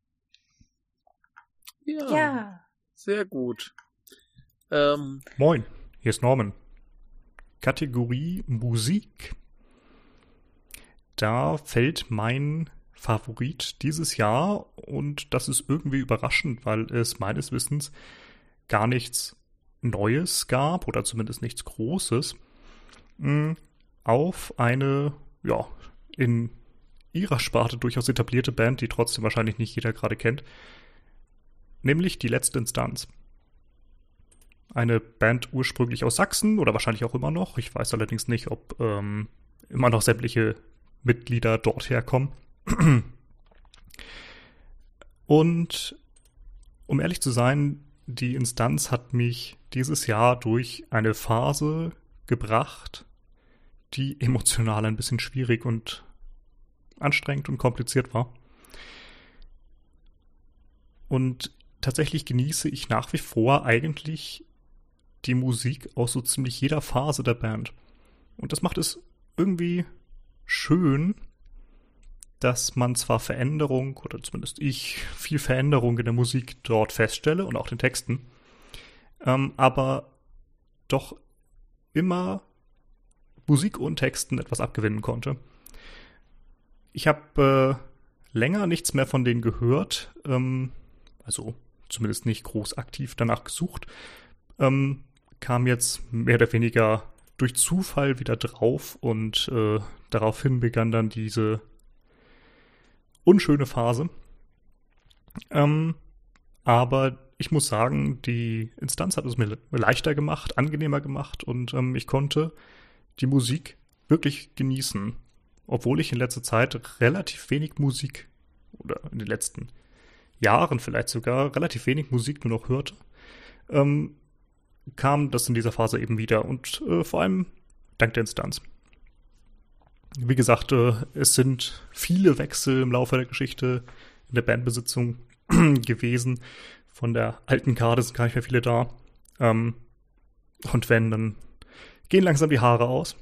Ja. Sehr gut. Moin, hier ist Norman. Kategorie Musik. Da fällt mein Favorit dieses Jahr und das ist irgendwie überraschend, weil es meines Wissens gar nichts Neues gab oder zumindest nichts Großes. Auf eine, in ihrer Sparte durchaus etablierte Band, die trotzdem wahrscheinlich nicht jeder gerade kennt, nämlich Die Letzte Instanz. Eine Band ursprünglich aus Sachsen oder wahrscheinlich auch immer noch. Ich weiß allerdings nicht, ob immer noch sämtliche Mitglieder dort herkommen. Und um ehrlich zu sein, die Instanz hat mich dieses Jahr durch eine Phase gebracht, die emotional ein bisschen schwierig und anstrengend und kompliziert war. Und tatsächlich genieße ich nach wie vor eigentlich die Musik aus so ziemlich jeder Phase der Band. Und das macht es irgendwie schön, dass man zwar Veränderung, oder zumindest ich, viel Veränderung in der Musik dort feststelle und auch den Texten, aber doch immer Musik und Texten etwas abgewinnen konnte. Ich habe länger nichts mehr von denen gehört, also zumindest nicht groß aktiv danach gesucht, kam jetzt mehr oder weniger durch Zufall wieder drauf und daraufhin begann dann diese unschöne Phase. Aber ich muss sagen, die Instanz hat es mir leichter gemacht, angenehmer gemacht und ich konnte die Musik wirklich genießen. Obwohl ich in letzter Zeit relativ wenig Musik, oder in den letzten Jahren vielleicht sogar, relativ wenig Musik nur noch hörte, kam das in dieser Phase eben wieder und vor allem dank der Instanz. Wie gesagt, es sind viele Wechsel im Laufe der Geschichte in der Bandbesitzung gewesen. Von der alten Garde sind gar nicht mehr viele da. Und wenn, dann gehen langsam die Haare aus.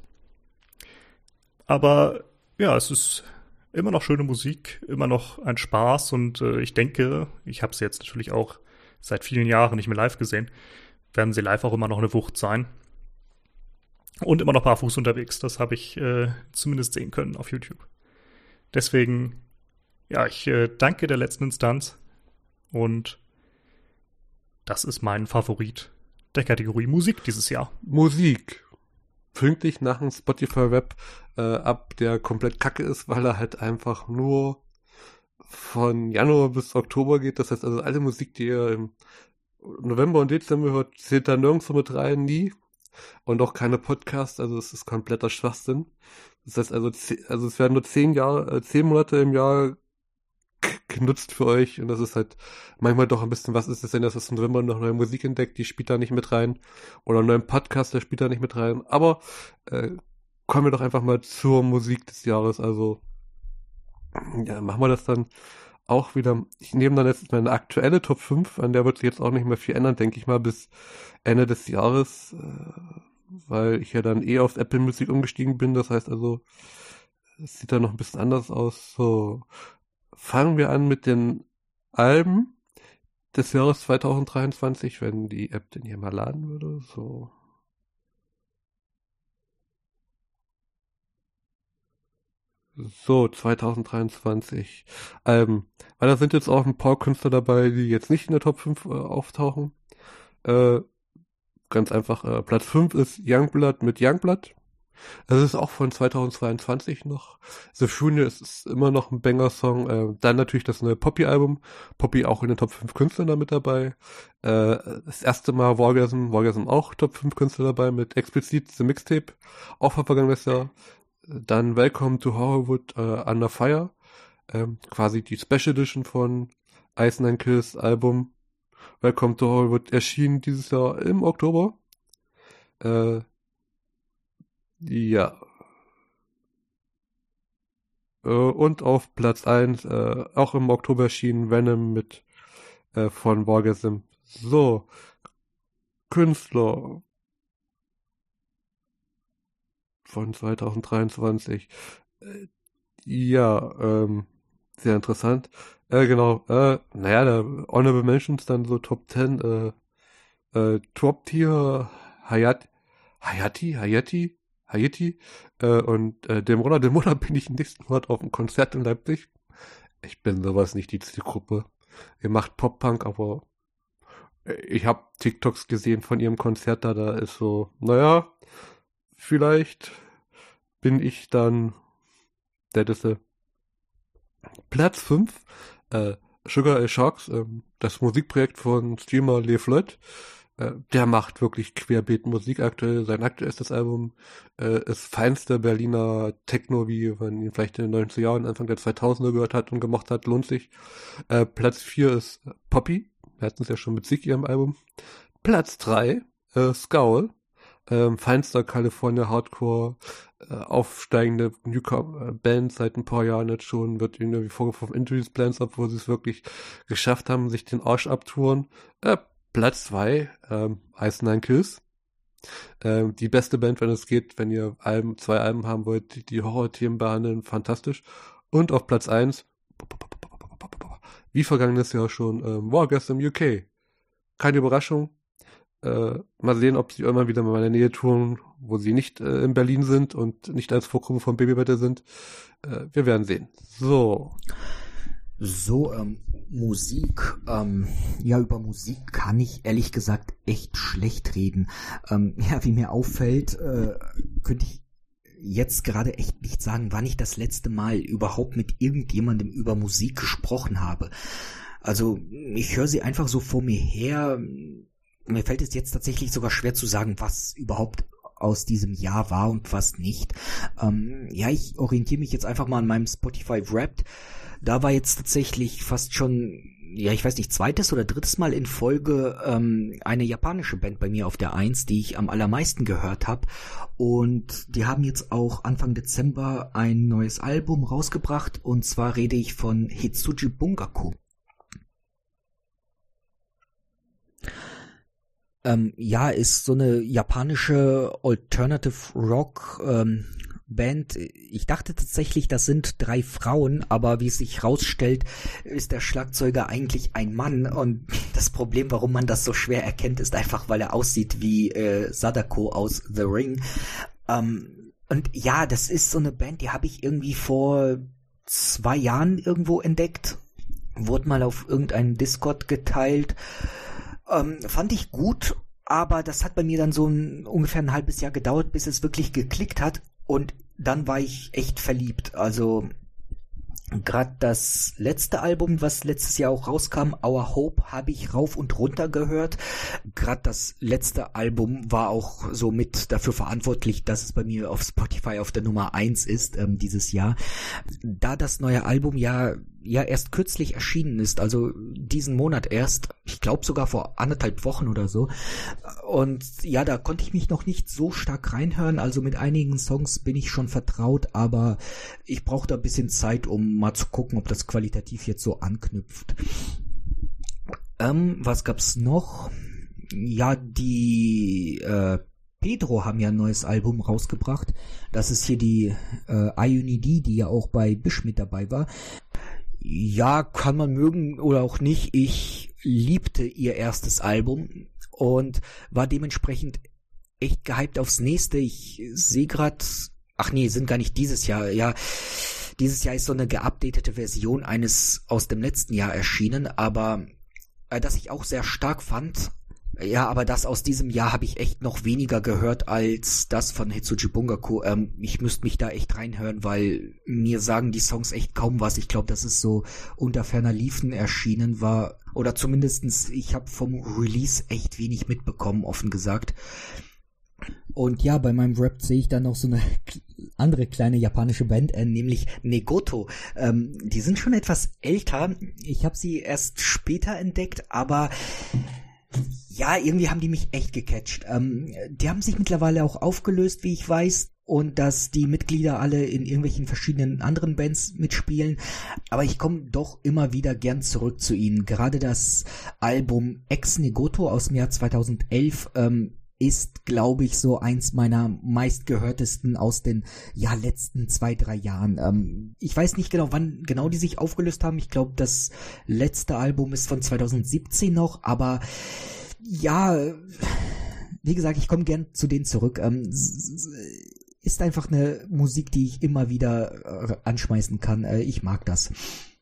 Aber ja, es ist immer noch schöne Musik, immer noch ein Spaß und ich denke, ich habe sie jetzt natürlich auch seit vielen Jahren nicht mehr live gesehen, werden sie live auch immer noch eine Wucht sein. Und immer noch barfuß unterwegs, das habe ich zumindest sehen können auf YouTube. Deswegen, ja, ich danke der Letzten Instanz und das ist mein Favorit der Kategorie Musik dieses Jahr. Musik. Pünktlich nach dem Spotify-Rap ab, der komplett kacke ist, weil er halt einfach nur von Januar bis Oktober geht. Das heißt also, alle Musik, die ihr im November und Dezember hört, zählt da nirgendwo mit rein, nie. Und auch keine Podcasts, also es ist kompletter Schwachsinn. Das heißt also, es werden nur 10 Monate im Jahr genutzt für euch und das ist halt manchmal doch ein bisschen, was ist es denn, dass es im November noch neue Musik entdeckt, die spielt da nicht mit rein oder einen neuen Podcast, der spielt da nicht mit rein, aber kommen wir doch einfach mal zur Musik des Jahres, also ja, machen wir das dann auch wieder, ich nehme dann jetzt meine aktuelle Top 5, an der wird sich jetzt auch nicht mehr viel ändern, denke ich mal, bis Ende des Jahres, weil ich ja dann auf Apple Music umgestiegen bin, das heißt also, es sieht da noch ein bisschen anders aus, so. Fangen wir an mit den Alben des Jahres 2023, wenn die App den hier mal laden würde. So. So, 2023 Alben. Weil da sind jetzt auch ein paar Künstler dabei, die jetzt nicht in der Top 5 auftauchen. Ganz einfach, Platz 5 ist Youngblood mit Youngblood. Das ist auch von 2022 noch. The Funeral ist immer noch ein Banger-Song. Dann natürlich das neue Poppy-Album. Poppy auch in den Top 5 Künstlern da mit dabei. Das erste Mal Wargasm auch Top 5 Künstler dabei mit Explizit The Mixtape. Auch von vergangenes Jahr. Dann Welcome to Hollywood Under Fire. Quasi die Special Edition von Ice Nine Kills Album. Welcome to Hollywood erschien dieses Jahr im Oktober. Ja. Und auf Platz 1, auch im Oktober erschien Venom mit von Wargasm. So. Künstler von 2023. Ja, sehr interessant. Genau, naja, der Honorable Mentions dann so Top 10, Top Tier, Hayati, und dem Monat bin ich nächsten Monat auf einem Konzert in Leipzig. Ich bin sowas nicht die Zielgruppe. Ihr macht Pop-Punk, aber ich habe TikToks gesehen von ihrem Konzert da ist so, naja, vielleicht bin ich dann der Platz 5, Sugar Sharks, das Musikprojekt von Streamer Le Floyd. Der macht wirklich querbeet Musik aktuell. Sein aktuelles Album ist feinster Berliner Techno, wie man ihn vielleicht in den 90er Jahren, Anfang der 2000er gehört hat und gemacht hat. Lohnt sich. Platz 4 ist Poppy. Wir hatten es ja schon mit Sig ihrem Album. Platz 3, Scowl. Feinster California Hardcore, aufsteigende Band seit ein paar Jahren jetzt schon, wird ihnen irgendwie vorgeworfen, Interviews Plans, obwohl sie es wirklich geschafft haben, sich den Arsch abtouren. Platz 2, Ice Nine Kills. Die beste Band, wenn es geht, wenn ihr zwei Alben haben wollt, die Horror-Themen behandeln, fantastisch. Und auf Platz 1, wie vergangenes Jahr schon, Wargasm UK. Keine Überraschung. Mal sehen, ob sie irgendwann wieder mal in der Nähe touren, wo sie nicht in Berlin sind und nicht als Vorgruppe von Babybette sind. Wir werden sehen. So, Musik. Ja, über Musik kann ich ehrlich gesagt echt schlecht reden. Ja, wie mir auffällt, könnte ich jetzt gerade echt nicht sagen, wann ich das letzte Mal überhaupt mit irgendjemandem über Musik gesprochen habe. Also, ich höre sie einfach so vor mir her. Mir fällt es jetzt tatsächlich sogar schwer zu sagen, was überhaupt aus diesem Jahr war und was nicht. Ja, ich orientiere mich jetzt einfach mal an meinem Spotify Wrapped. Da war jetzt tatsächlich fast schon, ja, ich weiß nicht, zweites oder drittes Mal in Folge eine japanische Band bei mir auf der 1, die ich am allermeisten gehört habe. Und die haben jetzt auch Anfang Dezember ein neues Album rausgebracht. Und zwar rede ich von Hitsuji Bungaku. Ja, ist so eine japanische Alternative Rock Band. Ich dachte tatsächlich, das sind 3 Frauen, aber wie es sich rausstellt, ist der Schlagzeuger eigentlich ein Mann. Und das Problem, warum man das so schwer erkennt, ist einfach, weil er aussieht wie Sadako aus The Ring. Und ja, das ist so eine Band, die habe ich irgendwie vor 2 Jahren irgendwo entdeckt. Wurde mal auf irgendeinem Discord geteilt. Fand ich gut, aber das hat bei mir dann so ungefähr ein halbes Jahr gedauert, bis es wirklich geklickt hat, und dann war ich echt verliebt. Also gerade das letzte Album, was letztes Jahr auch rauskam, Our Hope, habe ich rauf und runter gehört. Gerade das letzte Album war auch so mit dafür verantwortlich, dass es bei mir auf Spotify auf der Nummer 1 ist dieses Jahr. Da das neue Album ja erst kürzlich erschienen ist, also diesen Monat erst, ich glaube sogar vor 1,5 Wochen oder so. Und ja, da konnte ich mich noch nicht so stark reinhören, also mit einigen Songs bin ich schon vertraut, aber ich brauche da ein bisschen Zeit, um mal zu gucken, ob das qualitativ jetzt so anknüpft. Was gab's noch? Ja, die Pedro haben ja ein neues Album rausgebracht. Das ist hier die Ionid, die ja auch bei Bish mit dabei war. Ja, kann man mögen oder auch nicht. Ich liebte ihr erstes Album und war dementsprechend echt gehypt aufs nächste. Ich sehe gerade, ach nee, sind gar nicht dieses Jahr. Ja, Dieses Jahr ist so eine geupdatete Version eines aus dem letzten Jahr erschienen, aber das ich auch sehr stark fand. Ja, aber das aus diesem Jahr habe ich echt noch weniger gehört als das von Hitsuji Bungaku. Ich müsste mich da echt reinhören, weil mir sagen die Songs echt kaum was. Ich glaube, dass es so unter ferner Liefen erschienen war. Oder zumindestens, ich habe vom Release echt wenig mitbekommen, offen gesagt. Und ja, bei meinem Rap sehe ich dann noch so eine andere kleine japanische Band, nämlich Negoto. Die sind schon etwas älter. Ich habe sie erst später entdeckt, aber ja, irgendwie haben die mich echt gecatcht. Die haben sich mittlerweile auch aufgelöst, wie ich weiß, und dass die Mitglieder alle in irgendwelchen verschiedenen anderen Bands mitspielen. Aber ich komme doch immer wieder gern zurück zu ihnen. Gerade das Album Ex Negoto aus dem Jahr 2011 ist, glaube ich, so eins meiner meistgehörtesten aus den letzten 2-3 Jahren. Ich weiß nicht genau, wann genau die sich aufgelöst haben. Ich glaube, das letzte Album ist von 2017 noch, aber ja, wie gesagt, ich komme gern zu denen zurück. Ist einfach eine Musik, die ich immer wieder anschmeißen kann. Ich mag das.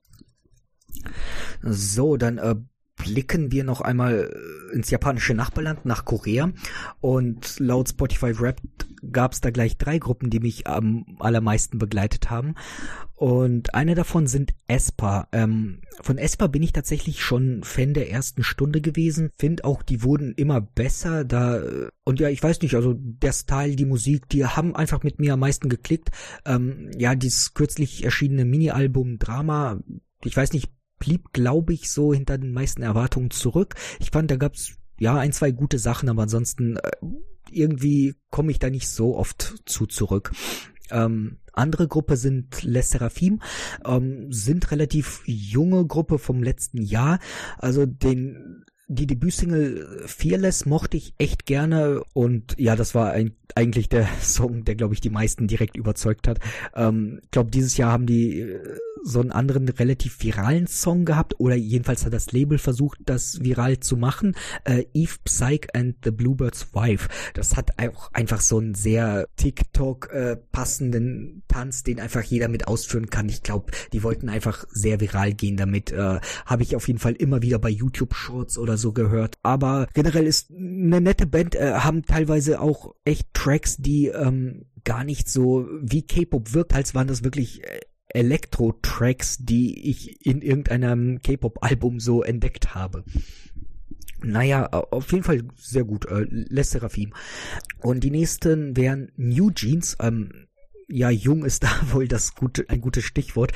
So, dann blicken wir noch einmal ins japanische Nachbarland, nach Korea. Und laut Spotify Wrapped gab es da gleich 3 Gruppen, die mich am allermeisten begleitet haben. Und eine davon sind aespa. Von aespa bin ich tatsächlich schon Fan der ersten Stunde gewesen. Finde auch, die wurden immer besser. Und ja, ich weiß nicht, also der Style, die Musik, die haben einfach mit mir am meisten geklickt. Dieses kürzlich erschienene Mini-Album Drama, ich weiß nicht, blieb, glaube ich, so hinter den meisten Erwartungen zurück. Ich fand, da gab's 1-2 gute Sachen, aber ansonsten irgendwie komme ich da nicht so oft zurück. Andere Gruppe sind Les Seraphim, sind relativ junge Gruppe vom letzten Jahr. Also die Debütsingle Fearless mochte ich echt gerne und ja, das war eigentlich der Song, der, glaube ich, die meisten direkt überzeugt hat. Ich glaube, dieses Jahr haben die so einen anderen relativ viralen Song gehabt oder jedenfalls hat das Label versucht, das viral zu machen. Eve Psyche and the Bluebird's Wife. Das hat auch einfach so einen sehr TikTok passenden Tanz, den einfach jeder mit ausführen kann. Ich glaube, die wollten einfach sehr viral gehen damit. Habe ich auf jeden Fall immer wieder bei YouTube Shorts oder so gehört. Aber generell ist eine nette Band, haben teilweise auch echt Tracks, die gar nicht so wie K-Pop wirkt, als waren das wirklich Elektro-Tracks, die ich in irgendeinem K-Pop-Album so entdeckt habe. Naja, auf jeden Fall sehr gut, Les Seraphim. Und die nächsten wären New Jeans. Jung ist da wohl ein gutes Stichwort,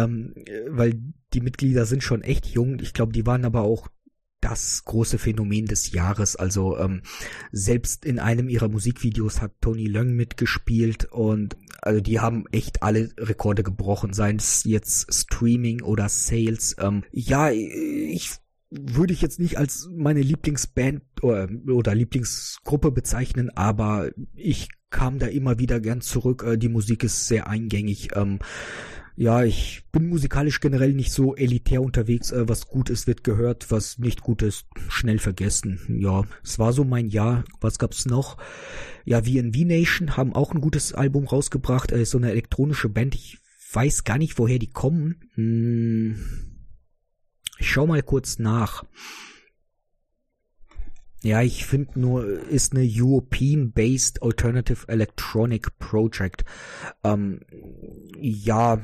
weil die Mitglieder sind schon echt jung. Ich glaube, die waren aber auch das große Phänomen des Jahres. Also selbst in einem ihrer Musikvideos hat Tony Leung mitgespielt und also die haben echt alle Rekorde gebrochen, seien es jetzt Streaming oder Sales. Ich würde ich jetzt nicht als meine Lieblingsband oder Lieblingsgruppe bezeichnen, aber ich kam da immer wieder gern zurück. Die Musik ist sehr eingängig. Ich bin musikalisch generell nicht so elitär unterwegs. Was gut ist, wird gehört. Was nicht gut ist, schnell vergessen. Ja, es war so mein Jahr. Was gab's noch? Ja, VNV Nation haben auch ein gutes Album rausgebracht. Ist so eine elektronische Band. Ich weiß gar nicht, woher die kommen. Ich schau mal kurz nach. Ja, ich finde nur, ist eine European-based Alternative Electronic Project. Ich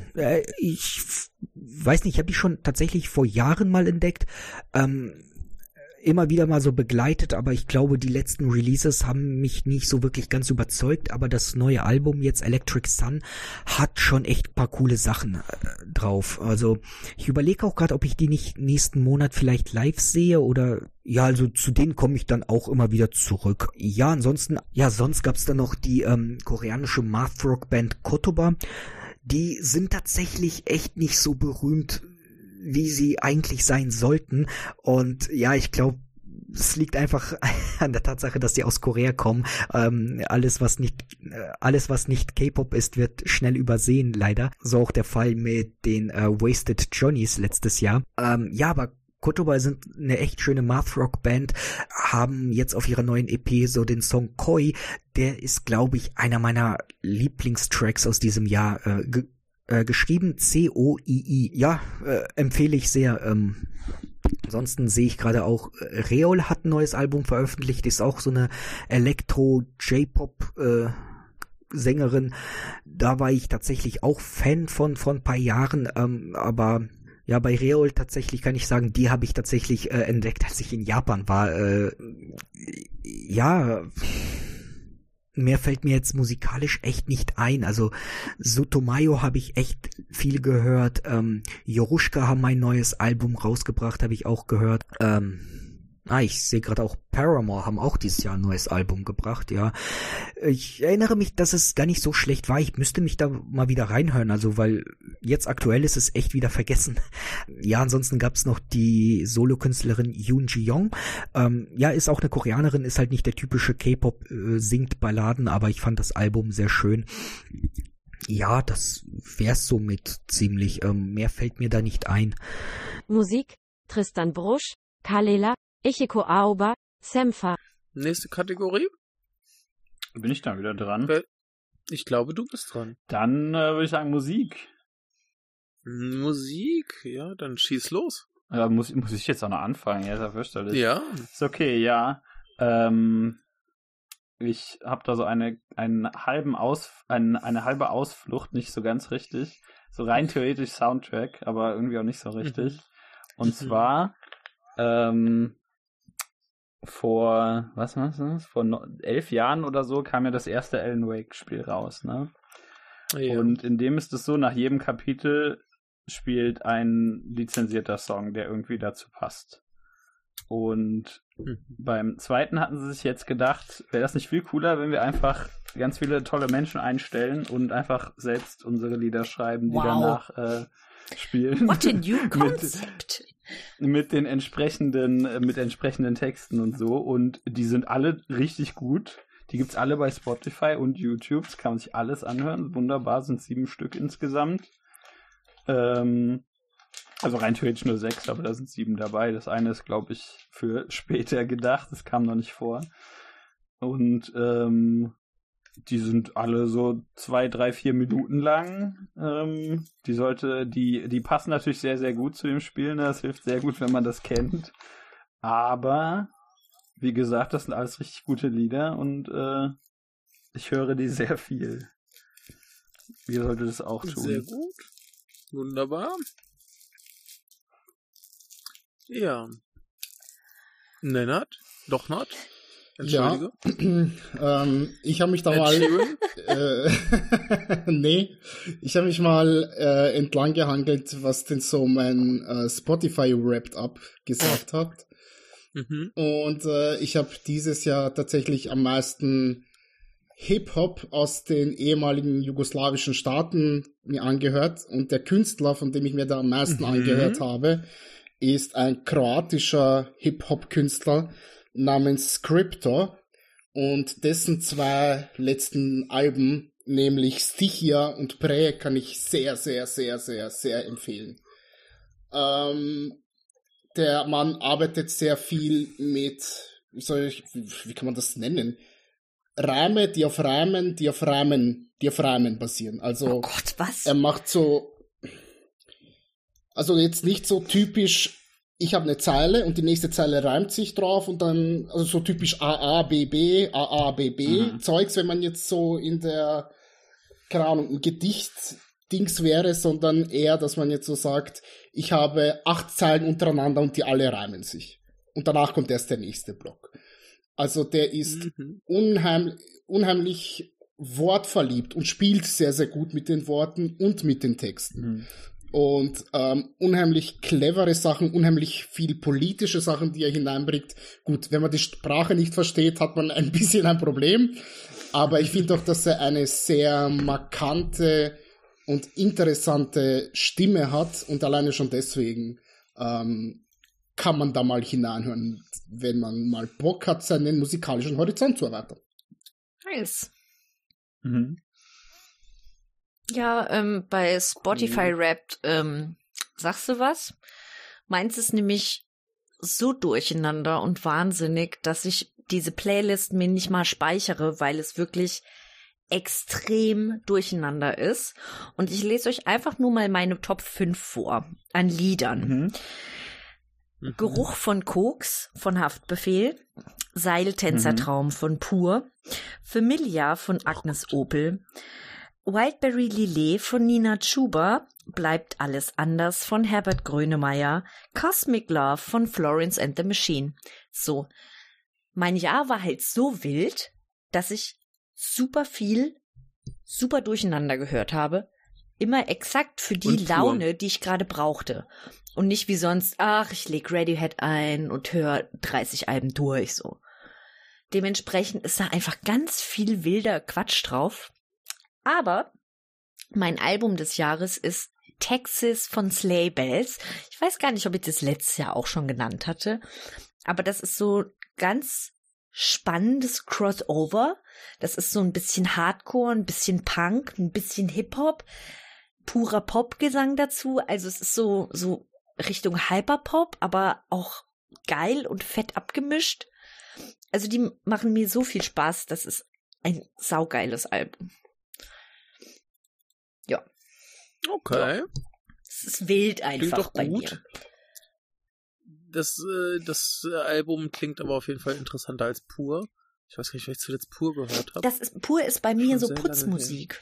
weiß nicht, ich habe die schon tatsächlich vor Jahren mal entdeckt. Immer wieder mal so begleitet, aber ich glaube, die letzten Releases haben mich nicht so wirklich ganz überzeugt, aber das neue Album jetzt Electric Sun hat schon echt ein paar coole Sachen drauf. Also ich überlege auch gerade, ob ich die nicht nächsten Monat vielleicht live sehe oder also zu denen komme ich dann auch immer wieder zurück. Ja, ansonsten, sonst gab's dann noch die koreanische Math-Rock-Band Kotoba. Die sind tatsächlich echt nicht so berühmt, wie sie eigentlich sein sollten. Und ja, ich glaube, es liegt einfach an der Tatsache, dass sie aus Korea kommen. Alles, was nicht K-Pop ist, wird schnell übersehen, leider. So auch der Fall mit den Wasted Johnnies letztes Jahr. Aber Kotoba sind eine echt schöne Math-Rock-Band, haben jetzt auf ihrer neuen EP so den Song Koi. Der ist, glaube ich, einer meiner Lieblingstracks aus diesem Jahr geschrieben COII. Ja, empfehle ich sehr. Ansonsten sehe ich gerade auch, Reol hat ein neues Album veröffentlicht, ist auch so eine Elektro-J-Pop Sängerin. Da war ich tatsächlich auch Fan von ein paar Jahren, aber ja, bei Reol tatsächlich kann ich sagen, die habe ich tatsächlich entdeckt, als ich in Japan war. Ja, mehr fällt mir jetzt musikalisch echt nicht ein. Also Sotomayor habe ich echt viel gehört. Yorushka haben ein neues Album rausgebracht, habe ich auch gehört. Ich sehe gerade auch Paramore haben auch dieses Jahr ein neues Album gebracht, ja. Ich erinnere mich, dass es gar nicht so schlecht war. Ich müsste mich da mal wieder reinhören, also weil jetzt aktuell ist es echt wieder vergessen. Ja, ansonsten gab es noch die Solokünstlerin Yoon Ji-young. Ja, ist auch eine Koreanerin, ist halt nicht der typische K-Pop, singt Balladen, aber ich fand das Album sehr schön. Ja, das wär's somit ziemlich. Mehr fällt mir da nicht ein. Musik, Tristan Brusch, Kalela, Ichiko Aoba, Semfa. Nächste Kategorie? Bin ich dann wieder dran? Ich glaube, du bist dran. Dann würde ich sagen Musik. Musik? Ja, dann schieß los. Ja, muss ich jetzt auch noch anfangen? Ja, ist ja fürchterlich. Ja. Ist okay, ja. Ich habe da so eine halbe Ausflucht, nicht so ganz richtig. So rein theoretisch Soundtrack, aber irgendwie auch nicht so richtig. Und zwar vor 11 Jahren oder so kam ja das erste Alan Wake Spiel raus, ne? Ja. Und in dem ist es so, nach jedem Kapitel spielt ein lizenzierter Song, der irgendwie dazu passt. Und beim zweiten hatten sie sich jetzt gedacht, wäre das nicht viel cooler, wenn wir einfach ganz viele tolle Menschen einstellen und einfach selbst unsere Lieder schreiben, die danach spielen. What a new concept! mit entsprechenden Texten und so. Und die sind alle richtig gut. Die gibt's alle bei Spotify und YouTube. Das kann man sich alles anhören. Wunderbar, sind 7 Stück insgesamt. Also rein theoretisch nur 6, aber da sind 7 dabei. Das eine ist, glaube ich, für später gedacht. Das kam noch nicht vor. Und die sind alle so 2, 3, 4 Minuten lang. Die passen natürlich sehr, sehr gut zu dem Spiel. Ne? Das hilft sehr gut, wenn man das kennt. Aber, wie gesagt, das sind alles richtig gute Lieder und ich höre die sehr viel. Ihr solltet es auch tun. Sehr gut. Wunderbar. Ja. Nenad? Doch not? Entschuldige. Ja, ich habe mich da mal ich habe mich mal entlang gehangelt, was denn so mein Spotify Wrapped Up gesagt hat. Und ich habe dieses Jahr tatsächlich am meisten Hip-Hop aus den ehemaligen jugoslawischen Staaten mir angehört. Und der Künstler, von dem ich mir da am meisten angehört habe, ist ein kroatischer Hip-Hop-Künstler namens Scriptor und dessen 2 letzten Alben, nämlich Stichia und Pre, kann ich sehr, sehr, sehr, sehr, sehr empfehlen. Der Mann arbeitet sehr viel mit, wie kann man das nennen? Reime, die auf Reimen basieren. Also, oh Gott, was? Er macht so, also jetzt nicht so typisch, ich habe eine Zeile und die nächste Zeile reimt sich drauf und dann, also so typisch AABB, Zeugs, wenn man jetzt so in der, keine Ahnung, ein Gedicht-Dings wäre, sondern eher, dass man jetzt so sagt, ich habe 8 Zeilen untereinander und die alle reimen sich. Und danach kommt erst der nächste Block. Also der ist unheimlich wortverliebt und spielt sehr, sehr gut mit den Worten und mit den Texten. Und unheimlich clevere Sachen, unheimlich viel politische Sachen, die er hineinbringt. Gut, wenn man die Sprache nicht versteht, hat man ein bisschen ein Problem. Aber ich finde auch, dass er eine sehr markante und interessante Stimme hat. Und alleine schon deswegen kann man da mal hineinhören, wenn man mal Bock hat, seinen musikalischen Horizont zu erweitern. Nice. Ja, bei Spotify Wrapped, sagst du was? Meins ist nämlich so durcheinander und wahnsinnig, dass ich diese Playlist mir nicht mal speichere, weil es wirklich extrem durcheinander ist. Und ich lese euch einfach nur mal meine Top 5 vor an Liedern. Geruch von Koks von Haftbefehl, Seiltänzertraum von Pur, Familia von Agnes Opel, Wildberry Lillet von Nina Chuba, Bleibt alles anders von Herbert Grönemeyer, Cosmic Love von Florence and the Machine. So, mein Jahr war halt so wild, dass ich super durcheinander gehört habe. Immer exakt für die Laune, die ich gerade brauchte. Und nicht wie sonst, ich leg Radiohead ein und höre 30 Alben durch, so. Dementsprechend ist da einfach ganz viel wilder Quatsch drauf. Aber mein Album des Jahres ist Texas von Sleigh Bells. Ich weiß gar nicht, ob ich das letztes Jahr auch schon genannt hatte. Aber das ist so ganz spannendes Crossover. Das ist so ein bisschen Hardcore, ein bisschen Punk, ein bisschen Hip-Hop, purer Popgesang dazu. Also es ist so Richtung Hyperpop, aber auch geil und fett abgemischt. Also die machen mir so viel Spaß. Das ist ein saugeiles Album. Ja. Okay. Es ist wild einfach bei mir. Das Album klingt aber auf jeden Fall interessanter als Pur. Ich weiß gar nicht, ob ich zuletzt Pur gehört habe. Pur ist bei mir so Putzmusik.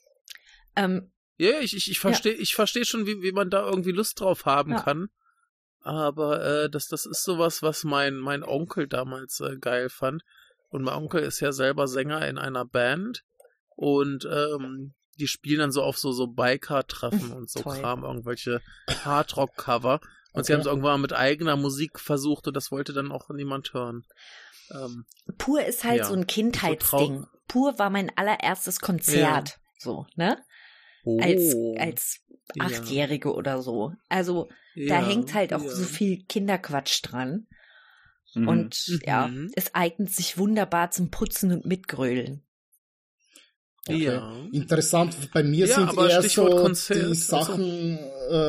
Ja, ich verstehe schon, wie man da irgendwie Lust drauf haben kann. Aber das ist sowas, was mein Onkel damals geil fand. Und mein Onkel ist ja selber Sänger in einer Band. Und die spielen dann so auf so Biker-Treffen und so toll. Kram, irgendwelche Hardrock-Cover. Und sie haben es irgendwann mit eigener Musik versucht und das wollte dann auch niemand hören. Pur ist halt so ein Kindheitsding. Pur war mein allererstes Konzert. So, ne? Als 8-Jährige oder so. Also da hängt halt auch so viel Kinderquatsch dran. Und es eignet sich wunderbar zum Putzen und Mitgrölen. Okay. Ja. Interessant, bei mir sind eher so die Sachen,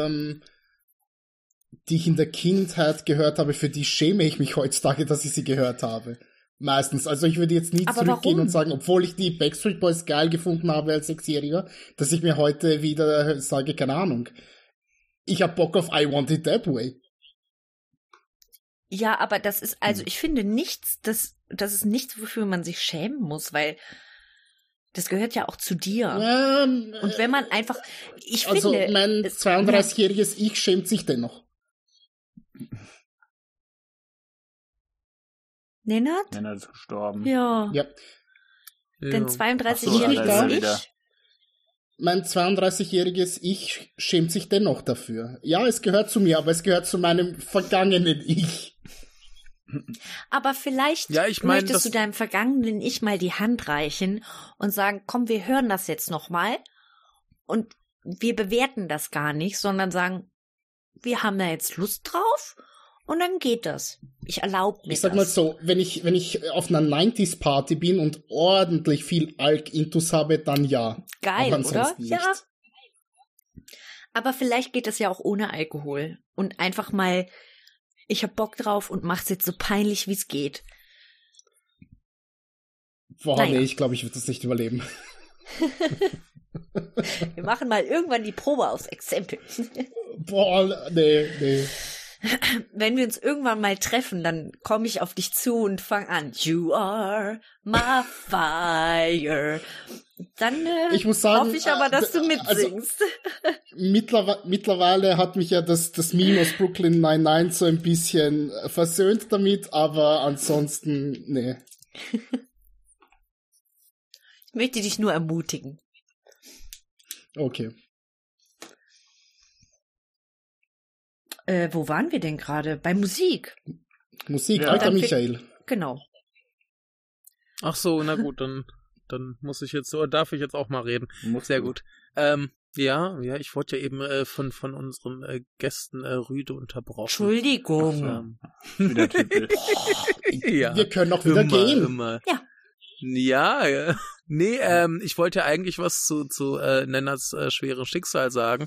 die ich in der Kindheit gehört habe, für die schäme ich mich heutzutage, dass ich sie gehört habe. Meistens. Also ich würde jetzt nie zurückgehen und sagen, obwohl ich die Backstreet Boys geil gefunden habe als 6-Jähriger, dass ich mir heute wieder sage, keine Ahnung. Ich hab Bock auf I Want It That Way. Ja, aber das ist, also ich finde nichts, das ist nichts, wofür man sich schämen muss, weil das gehört ja auch zu dir. Und wenn man einfach, also finde... mein 32-jähriges Ich schämt sich dennoch. Nenad ist gestorben. Ja. Denn 32-jähriges Ich... Mein 32-jähriges Ich schämt sich dennoch dafür. Ja, es gehört zu mir, aber es gehört zu meinem vergangenen Ich. Aber vielleicht möchtest du deinem vergangenen Ich mal die Hand reichen und sagen, komm, wir hören das jetzt nochmal und wir bewerten das gar nicht, sondern sagen, wir haben da jetzt Lust drauf und dann geht das. Ich erlaube mir das. Ich sag mal so, wenn ich auf einer 90s-Party bin und ordentlich viel Alk-Intus habe, dann ja. Geil, oder? Nicht. Ja. Aber vielleicht geht das ja auch ohne Alkohol und einfach mal, ich hab Bock drauf und mach's jetzt so peinlich, wie es geht. Boah, nee, ich glaube, ich würde das nicht überleben. Wir machen mal irgendwann die Probe aufs Exempel. Boah, nee. Wenn wir uns irgendwann mal treffen, dann komme ich auf dich zu und fange an. You are my fire. Dann ich muss sagen, hoffe ich aber, dass du mitsingst. Also, mittlerweile hat mich ja das Meme aus Brooklyn Nine-Nine so ein bisschen versöhnt damit, aber ansonsten, nee. Ich möchte dich nur ermutigen. Okay. Wo waren wir denn gerade? Bei Musik. Musik, ja. Alter Michael. Genau. Ach so, na gut, dann muss ich jetzt, oder darf ich jetzt auch mal reden? Sehr gut. Ja, ich wurde ja eben von unseren Gästen rüde unterbrochen. Entschuldigung. Wieder typisch. Ja, wir können auch wieder gehen. Immer. Ja. Nee, ich wollte ja eigentlich was zu Nennads schweren Schicksal sagen.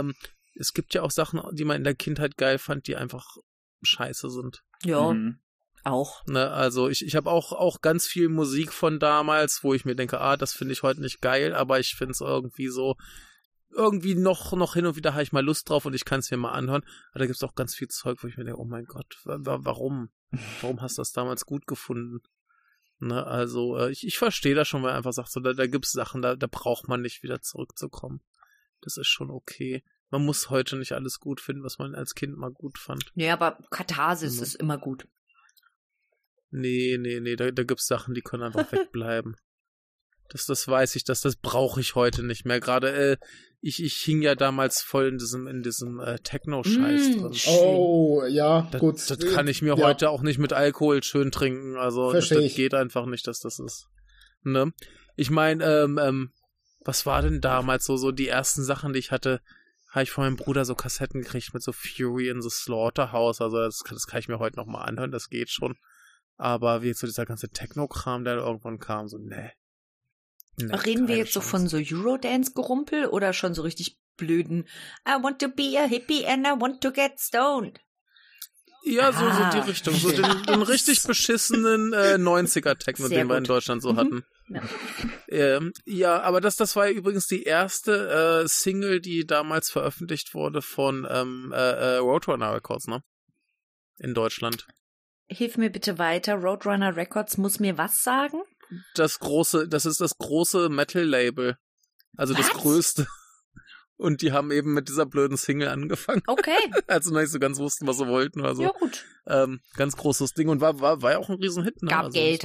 Es gibt ja auch Sachen, die man in der Kindheit geil fand, die einfach scheiße sind. Ja. Auch. Ne, also ich habe auch ganz viel Musik von damals, wo ich mir denke, das finde ich heute nicht geil, aber ich finde es irgendwie noch hin und wieder habe ich mal Lust drauf und ich kann es mir mal anhören. Aber da gibt es auch ganz viel Zeug, wo ich mir denke, oh mein Gott, warum? Warum hast du das damals gut gefunden? Ne, also ich verstehe das schon, weil er einfach sagt, so, da gibt es Sachen, da braucht man nicht wieder zurückzukommen. Das ist schon okay. Man muss heute nicht alles gut finden, was man als Kind mal gut fand. Nee, aber Katharsis ist immer gut. Nee, da gibt's Sachen, die können einfach wegbleiben. Das weiß ich, das brauche ich heute nicht mehr. Gerade ich hing ja damals voll in diesem Techno-Scheiß drin. Oh, ja, gut. Das kann ich mir heute auch nicht mit Alkohol schön trinken. Also das geht einfach nicht, dass das ist. Ne? Ich meine, was war denn damals so die ersten Sachen, die ich hatte? Habe ich von meinem Bruder so Kassetten gekriegt mit so Fury in the Slaughterhouse. Also das kann ich mir heute noch mal anhören, das geht schon. Aber wie jetzt so dieser ganze Techno-Kram, der irgendwann kam, so, nee. Reden wir jetzt so von so Eurodance-Gerumpel oder schon so richtig blöden I want to be a hippie and I want to get stoned? Ja, so die Richtung. So den richtig beschissenen 90er-Techno, den wir in Deutschland so hatten. Ja, aber das war ja übrigens die erste Single, die damals veröffentlicht wurde von Roadrunner Records, ne? In Deutschland. Hilf mir bitte weiter. Roadrunner Records muss mir was sagen? Das ist das große Metal-Label. Also das größte. Und die haben eben mit dieser blöden Single angefangen. Okay. Also noch nicht so ganz wussten, was sie wollten oder so. Ja, gut. Ganz großes Ding und war ja auch ein Riesenhit. Ne? Gab also, Geld.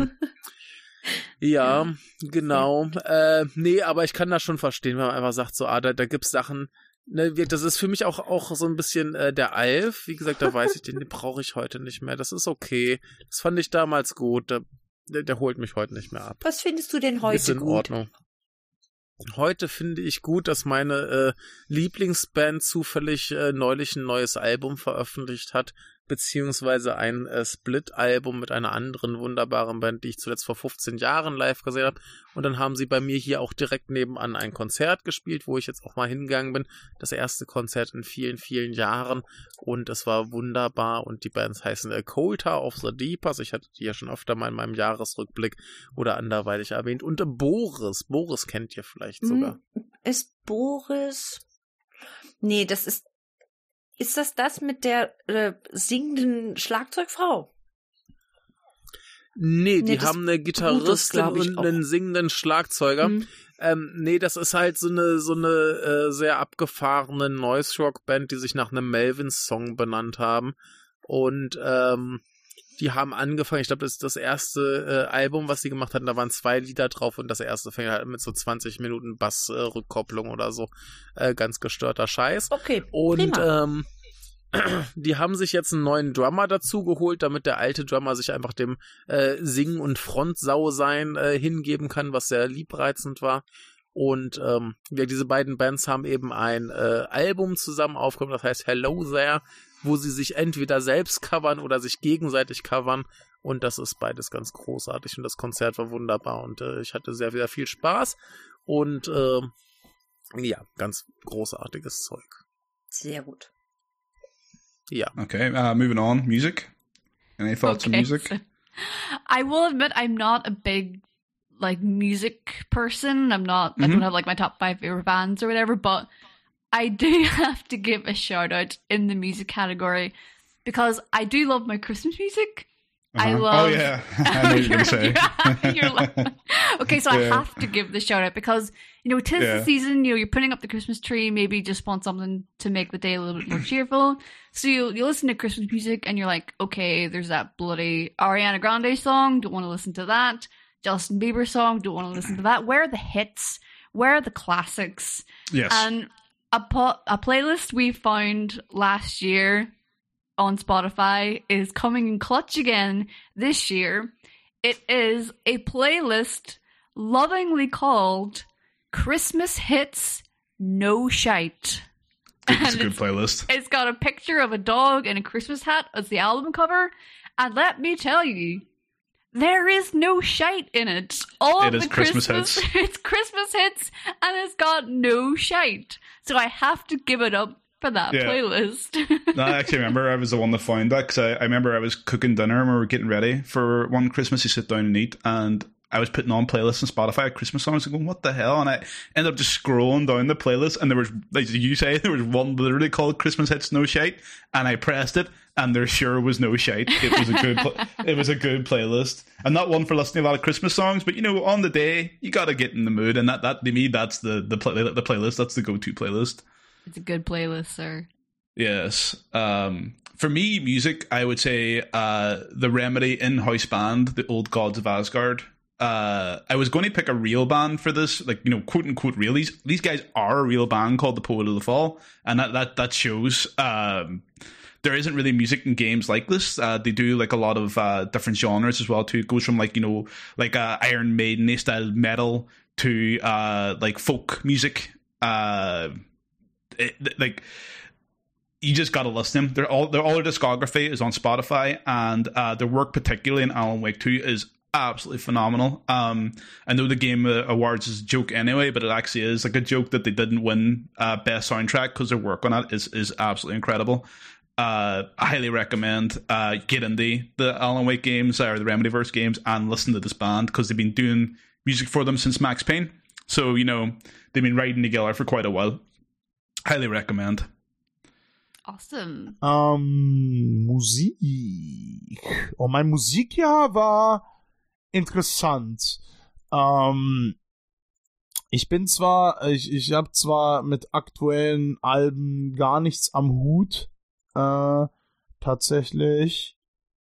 Ja, genau. Nee, aber ich kann das schon verstehen, wenn man einfach sagt, so, da gibt's Sachen. Ne, das ist für mich auch so ein bisschen der Alf. Wie gesagt, da weiß ich, den brauche ich heute nicht mehr. Das ist okay. Das fand ich damals gut. Der holt mich heute nicht mehr ab. Was findest du denn heute ist in gut? Ordnung. Heute finde ich gut, dass meine Lieblingsband zufällig neulich ein neues Album veröffentlicht hat, beziehungsweise ein Split-Album mit einer anderen wunderbaren Band, die ich zuletzt vor 15 Jahren live gesehen habe. Und dann haben sie bei mir hier auch direkt nebenan ein Konzert gespielt, wo ich jetzt auch mal hingegangen bin. Das erste Konzert in vielen, vielen Jahren. Und es war wunderbar. Und die Bands heißen Colter of the Deep. Also ich hatte die ja schon öfter mal in meinem Jahresrückblick oder anderweitig erwähnt. Und Boris. Boris kennt ihr vielleicht sogar. Ist Boris... Nee, das ist... Ist das mit der singenden Schlagzeugfrau? Nee, die haben eine Gitarristin und einen singenden Schlagzeuger. Nee, das ist halt so eine sehr abgefahrene Noise-Rock-Band, die sich nach einem Melvins-Song benannt haben. Und die haben angefangen, ich glaube, das ist das erste Album, was sie gemacht hatten, da waren 2 Lieder drauf und das erste fängt halt mit so 20 Minuten Bassrückkopplung oder so. Ganz gestörter Scheiß. Okay, und die haben sich jetzt einen neuen Drummer dazu geholt, damit der alte Drummer sich einfach dem Singen und Frontsau-Sein hingeben kann, was sehr liebreizend war. Und diese beiden Bands haben eben ein Album zusammen aufgenommen, das heißt Hello There, wo sie sich entweder selbst covern oder sich gegenseitig covern. Und das ist beides ganz großartig. Und das Konzert war wunderbar. Und ich hatte sehr, sehr viel Spaß. Und ja, ganz großartiges Zeug. Sehr gut. Ja. Okay, moving on. Music? Any thoughts on music? So I will admit I'm not a big music person. I don't have my top 5 favorite bands or whatever, but I do have to give a shout out in the music category because I do love my Christmas music. I love... Oh, yeah. I know you're going to say. Okay, so I have to give the shout out because, 'tis the season, you're putting up the Christmas tree, maybe you just want something to make the day a little bit more cheerful. So you listen to Christmas music and you're like, okay, there's that bloody Ariana Grande song, don't want to listen to that. Justin Bieber song, don't want to listen to that. Where are the hits? Where are the classics? Yes. And a playlist we found last year on Spotify is coming in clutch again this year. It is a playlist lovingly called Christmas Hits No Shite. It's a good playlist. It's got a picture of a dog in a Christmas hat as the album cover. And let me tell you, there is no shite in it. All it of is the Christmas hits. It's Christmas hits and it's got no shite. So I have to give it up for that playlist. No, I actually remember I was the one that found that, because I remember I was cooking dinner and we were getting ready for one Christmas to sit down and eat, and I was putting on playlists on Spotify, Christmas songs, and going, what the hell? And I ended up just scrolling down the playlist, and there was, like you say, there was one literally called Christmas Hits No Shite, and I pressed it, and there sure was no shite. It was a good, it was a good playlist, and not one for listening to a lot of Christmas songs, but on the day you got to get in the mood, and that to me, that's the playlist. That's the go-to playlist. It's a good playlist, sir. Yes. For me, music, I would say the Remedy in-house band, the Old Gods of Asgard. I was going to pick a real band for this, like, quote unquote real. These guys are a real band called the Poet of the Fall, and that shows. There isn't really music in games like this. They do like a lot of different genres as well too. It goes from like Iron Maiden style metal to like folk music. Like, you just gotta listen to them. All their discography is on Spotify, and their work, particularly in Alan Wake 2, is absolutely phenomenal. I know the Game Awards is a joke anyway, but it actually is like a joke that they didn't win best soundtrack, because their work on it is absolutely incredible. I highly recommend get into the Alan Wake games or the Remedyverse games and listen to this band, because they've been doing music for them since Max Payne. So they've been riding together for quite a while. Highly recommend. Awesome. Musik. Oh, mein Musikjahr war interessant. Ich habe zwar mit aktuellen Alben gar nichts am Hut, tatsächlich,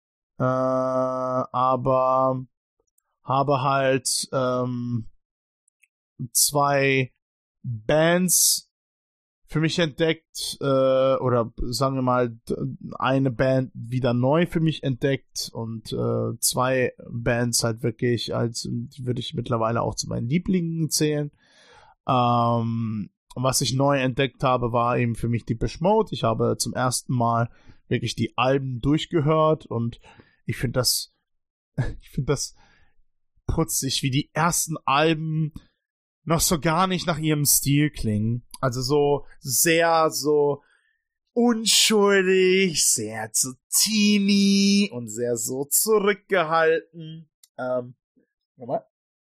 aber habe halt 2 Bands für mich entdeckt, oder sagen wir mal, eine Band wieder neu für mich entdeckt und 2 Bands halt wirklich, die würde ich mittlerweile auch zu meinen Lieblingen zählen. Was ich neu entdeckt habe, war eben für mich Depeche Mode. Ich habe zum ersten Mal wirklich die Alben durchgehört, und ich finde das putzig, wie die ersten Alben noch so gar nicht nach ihrem Stil klingen. Also so sehr so unschuldig, sehr so teeny und sehr so zurückgehalten. Nochmal.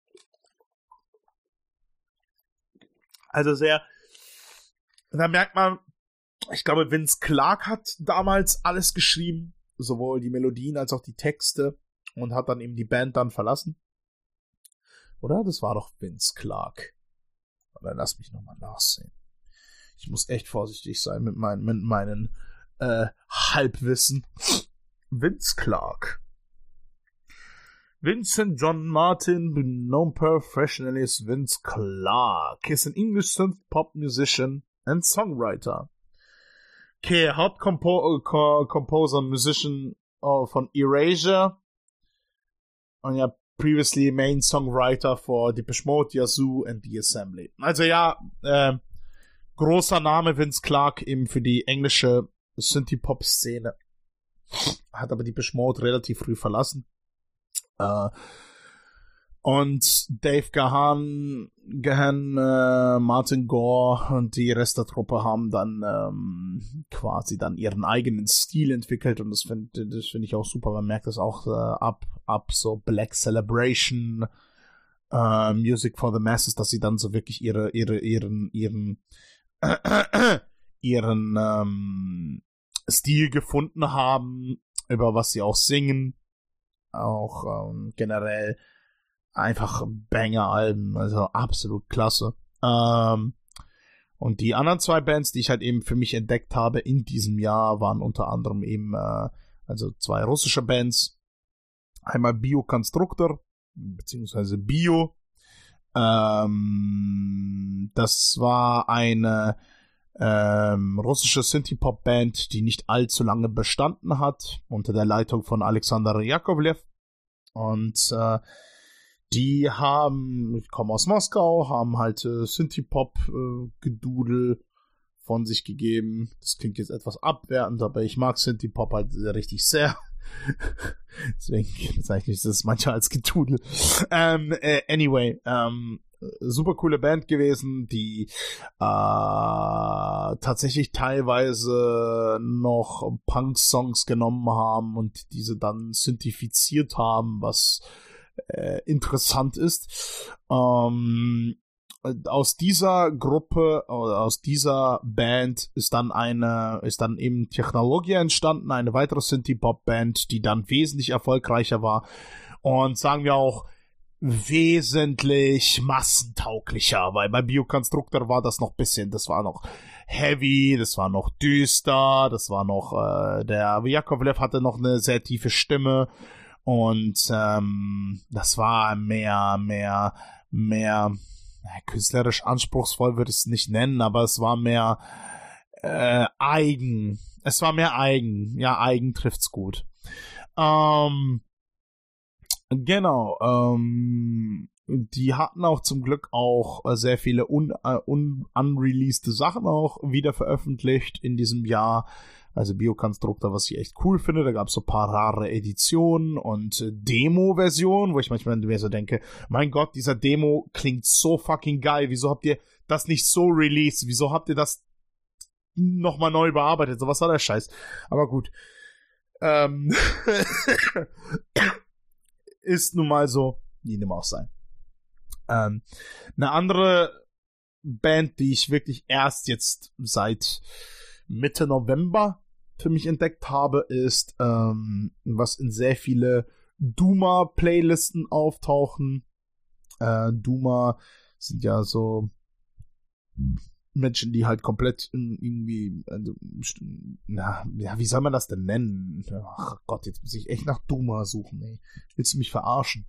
Also sehr, da merkt man, ich glaube, Vince Clarke hat damals alles geschrieben, sowohl die Melodien als auch die Texte, und hat dann eben die Band dann verlassen. Oder? Das war doch Vince Clarke. Oder lass mich nochmal nachsehen. Ich muss echt vorsichtig sein mit meinen Halbwissen. Vince Clarke. Vincent John Martin, known professionally as Vince Clarke, is an English synth-pop musician and songwriter. Okay, Hauptcomposer und Musician von Erasure. Und ja, previously main songwriter for Depeche Mode, Yazoo and The Assembly. Also ja, großer Name Vince Clarke eben für die englische Synthie-Pop-Szene. Hat aber Depeche Mode relativ früh verlassen. Und Dave Gahan, Martin Gore und die Rest der Truppe haben dann quasi dann ihren eigenen Stil entwickelt, und das finde ich auch super. Man merkt das auch ab so Black Celebration, Music for the Masses, dass sie dann so wirklich ihren Stil gefunden haben, über was sie auch singen. Auch generell einfach Banger-Alben, also absolut klasse. Und die anderen 2 Bands, die ich halt eben für mich entdeckt habe in diesem Jahr, waren unter anderem eben also 2 russische Bands. Einmal Biokonstruktor, beziehungsweise Bio. Das war eine russische Synthie-Pop-Band, die nicht allzu lange bestanden hat, unter der Leitung von Alexander Yakovlev. Und die ich komme aus Moskau, haben halt Synthie-Pop-Gedudel von sich gegeben. Das klingt jetzt etwas abwertend, aber ich mag Synthie-Pop halt richtig sehr. Deswegen bezeichne ich das manchmal als Gedudel. Anyway, super coole Band gewesen, die tatsächlich teilweise noch Punk-Songs genommen haben und diese dann synthetisiert haben, was interessant ist. Aus dieser Gruppe, aus dieser Band ist dann eben Technologia entstanden, eine weitere Synthie-Pop-Band, die dann wesentlich erfolgreicher war und sagen wir auch wesentlich massentauglicher, weil bei Bioconstructor war das noch ein bisschen, das war noch heavy, das war noch düster, das war noch, der Jakovlev hatte noch eine sehr tiefe Stimme und das war mehr künstlerisch anspruchsvoll würde ich es nicht nennen, aber es war mehr eigen. Es war mehr eigen. Ja, eigen trifft's gut. Genau. Die hatten auch zum Glück auch sehr viele unreleased Sachen auch wieder veröffentlicht in diesem Jahr. Also Bioconstructor, was ich echt cool finde. Da gab es so ein paar rare Editionen und Demo-Versionen, wo ich manchmal mir so denke, mein Gott, dieser Demo klingt so fucking geil. Wieso habt ihr das nicht so released? Wieso habt ihr das nochmal neu bearbeitet? So was war der Scheiß. Aber gut. Ist nun mal so, wie dem auch sei. Eine andere Band, die ich wirklich erst jetzt seit Mitte November für mich entdeckt habe, ist, was in sehr viele Duma-Playlisten auftauchen. Duma sind ja so Menschen, die halt komplett irgendwie, wie soll man das denn nennen? Ach Gott, jetzt muss ich echt nach Duma suchen, ey. Willst du mich verarschen?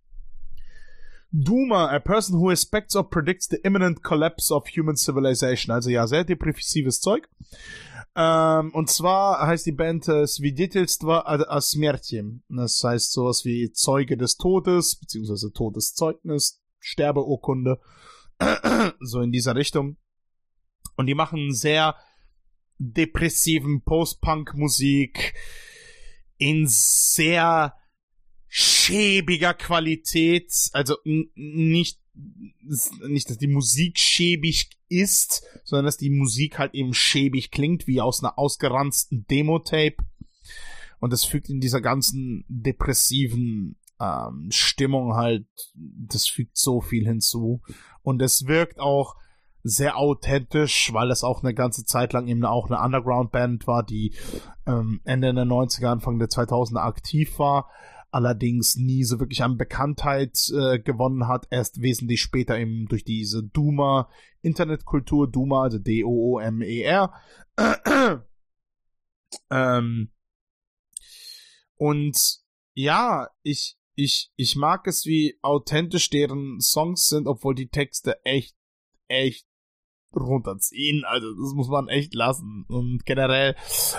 Duma, a person who expects or predicts the imminent collapse of human civilization. Also ja, sehr depressives Zeug. Und zwar heißt die Band Свидетельство о смерти. Das heißt sowas wie Zeuge des Todes, beziehungsweise Todeszeugnis, Sterbeurkunde. So in dieser Richtung. Und die machen sehr depressiven Post-Punk-Musik in sehr schäbiger Qualität, also nicht, dass die Musik schäbig ist, sondern dass die Musik halt eben schäbig klingt, wie aus einer ausgeranzten Demo-Tape. Und das fügt in dieser ganzen depressiven Stimmung halt, das fügt so viel hinzu. Und es wirkt auch sehr authentisch, weil es auch eine ganze Zeit lang eben auch eine Underground-Band war, die Ende der 90er, Anfang der 2000er aktiv war, allerdings nie so wirklich an Bekanntheit gewonnen hat, erst wesentlich später eben durch diese Duma-Internetkultur, Duma, also D-O-O-M-E-R. Und ja, ich mag es, wie authentisch deren Songs sind, obwohl die Texte echt runterziehen, also das muss man echt lassen. Und generell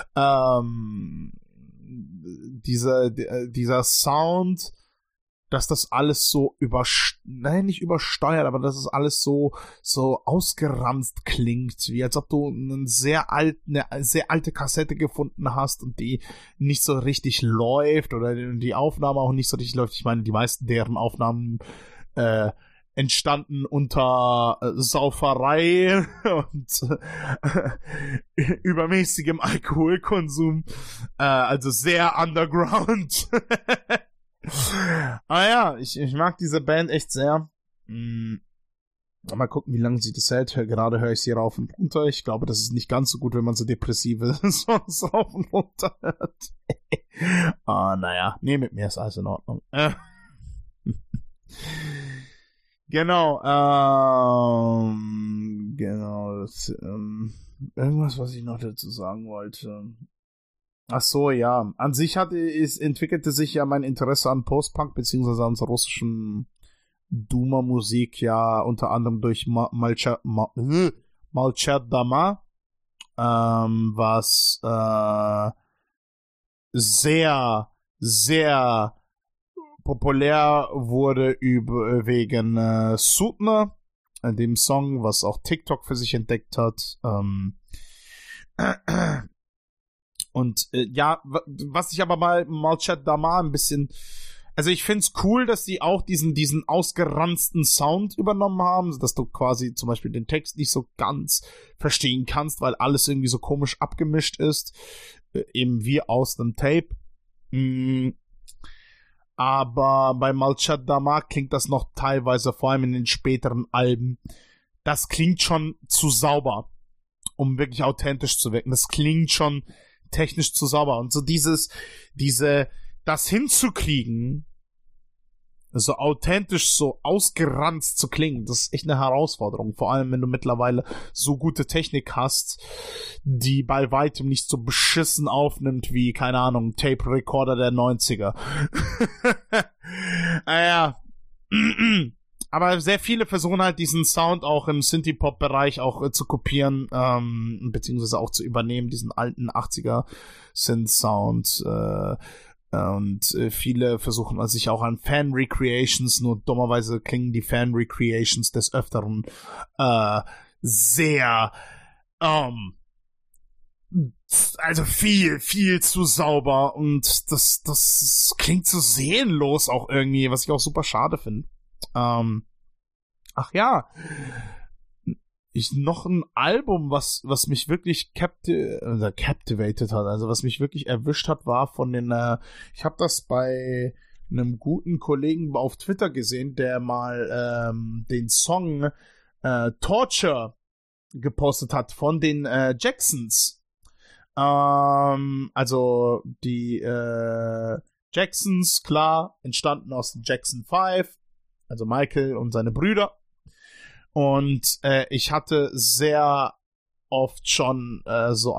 dieser Sound, dass das alles so nicht übersteuert, aber dass es alles so ausgeranzt klingt, wie als ob du eine sehr alte Kassette gefunden hast und die nicht so richtig läuft oder die Aufnahme auch nicht so richtig läuft. Ich meine, die meisten deren Aufnahmen entstanden unter Sauferei und übermäßigem Alkoholkonsum, also sehr underground. Aber ja, ich mag diese Band echt sehr. Mal gucken, wie lange sie das hält. Gerade höre ich sie rauf und runter. Ich glaube, das ist nicht ganz so gut, wenn man so depressive Songs rauf und runter hört. Naja, mit mir ist alles in Ordnung. Genau, das, irgendwas, was ich noch dazu sagen wollte. Ach so, ja. An sich entwickelte sich ja mein Interesse an Post-Punk, beziehungsweise an russischen Duma-Musik ja unter anderem durch Malchat Dama, was sehr, sehr populär wurde wegen Sutna, dem Song, was auch TikTok für sich entdeckt hat. Und ja, was ich aber mal Malchat Dama ein bisschen Also ich find's cool, dass die auch diesen ausgeranzten Sound übernommen haben, dass du quasi zum Beispiel den Text nicht so ganz verstehen kannst, weil alles irgendwie so komisch abgemischt ist, eben wie aus einem Tape. Aber bei Malchad Damak klingt das noch teilweise, vor allem in den späteren Alben, das klingt schon zu sauber, um wirklich authentisch zu wirken. Das klingt schon technisch zu sauber. Und so das hinzukriegen, so authentisch, so ausgeranzt zu klingen, das ist echt eine Herausforderung. Vor allem, wenn du mittlerweile so gute Technik hast, die bei weitem nicht so beschissen aufnimmt wie, keine Ahnung, Tape-Recorder der 90er. Naja. Aber sehr viele versuchen halt diesen Sound auch im Synthie-Pop-Bereich auch zu kopieren, beziehungsweise auch zu übernehmen, diesen alten 80er Synth-Sound, und viele versuchen sich auch an Fan-Recreations, nur dummerweise klingen die Fan-Recreations des Öfteren sehr also viel zu sauber, und das klingt so seelenlos auch irgendwie, was ich auch super schade finde. Ach ja, noch ein Album, was mich wirklich captivated hat, also was mich wirklich erwischt hat, war von den, ich habe das bei einem guten Kollegen auf Twitter gesehen, der mal den Song Torture gepostet hat von den Jacksons. Also die Jacksons, klar, entstanden aus den Jackson 5, also Michael und seine Brüder. Und ich hatte sehr oft schon also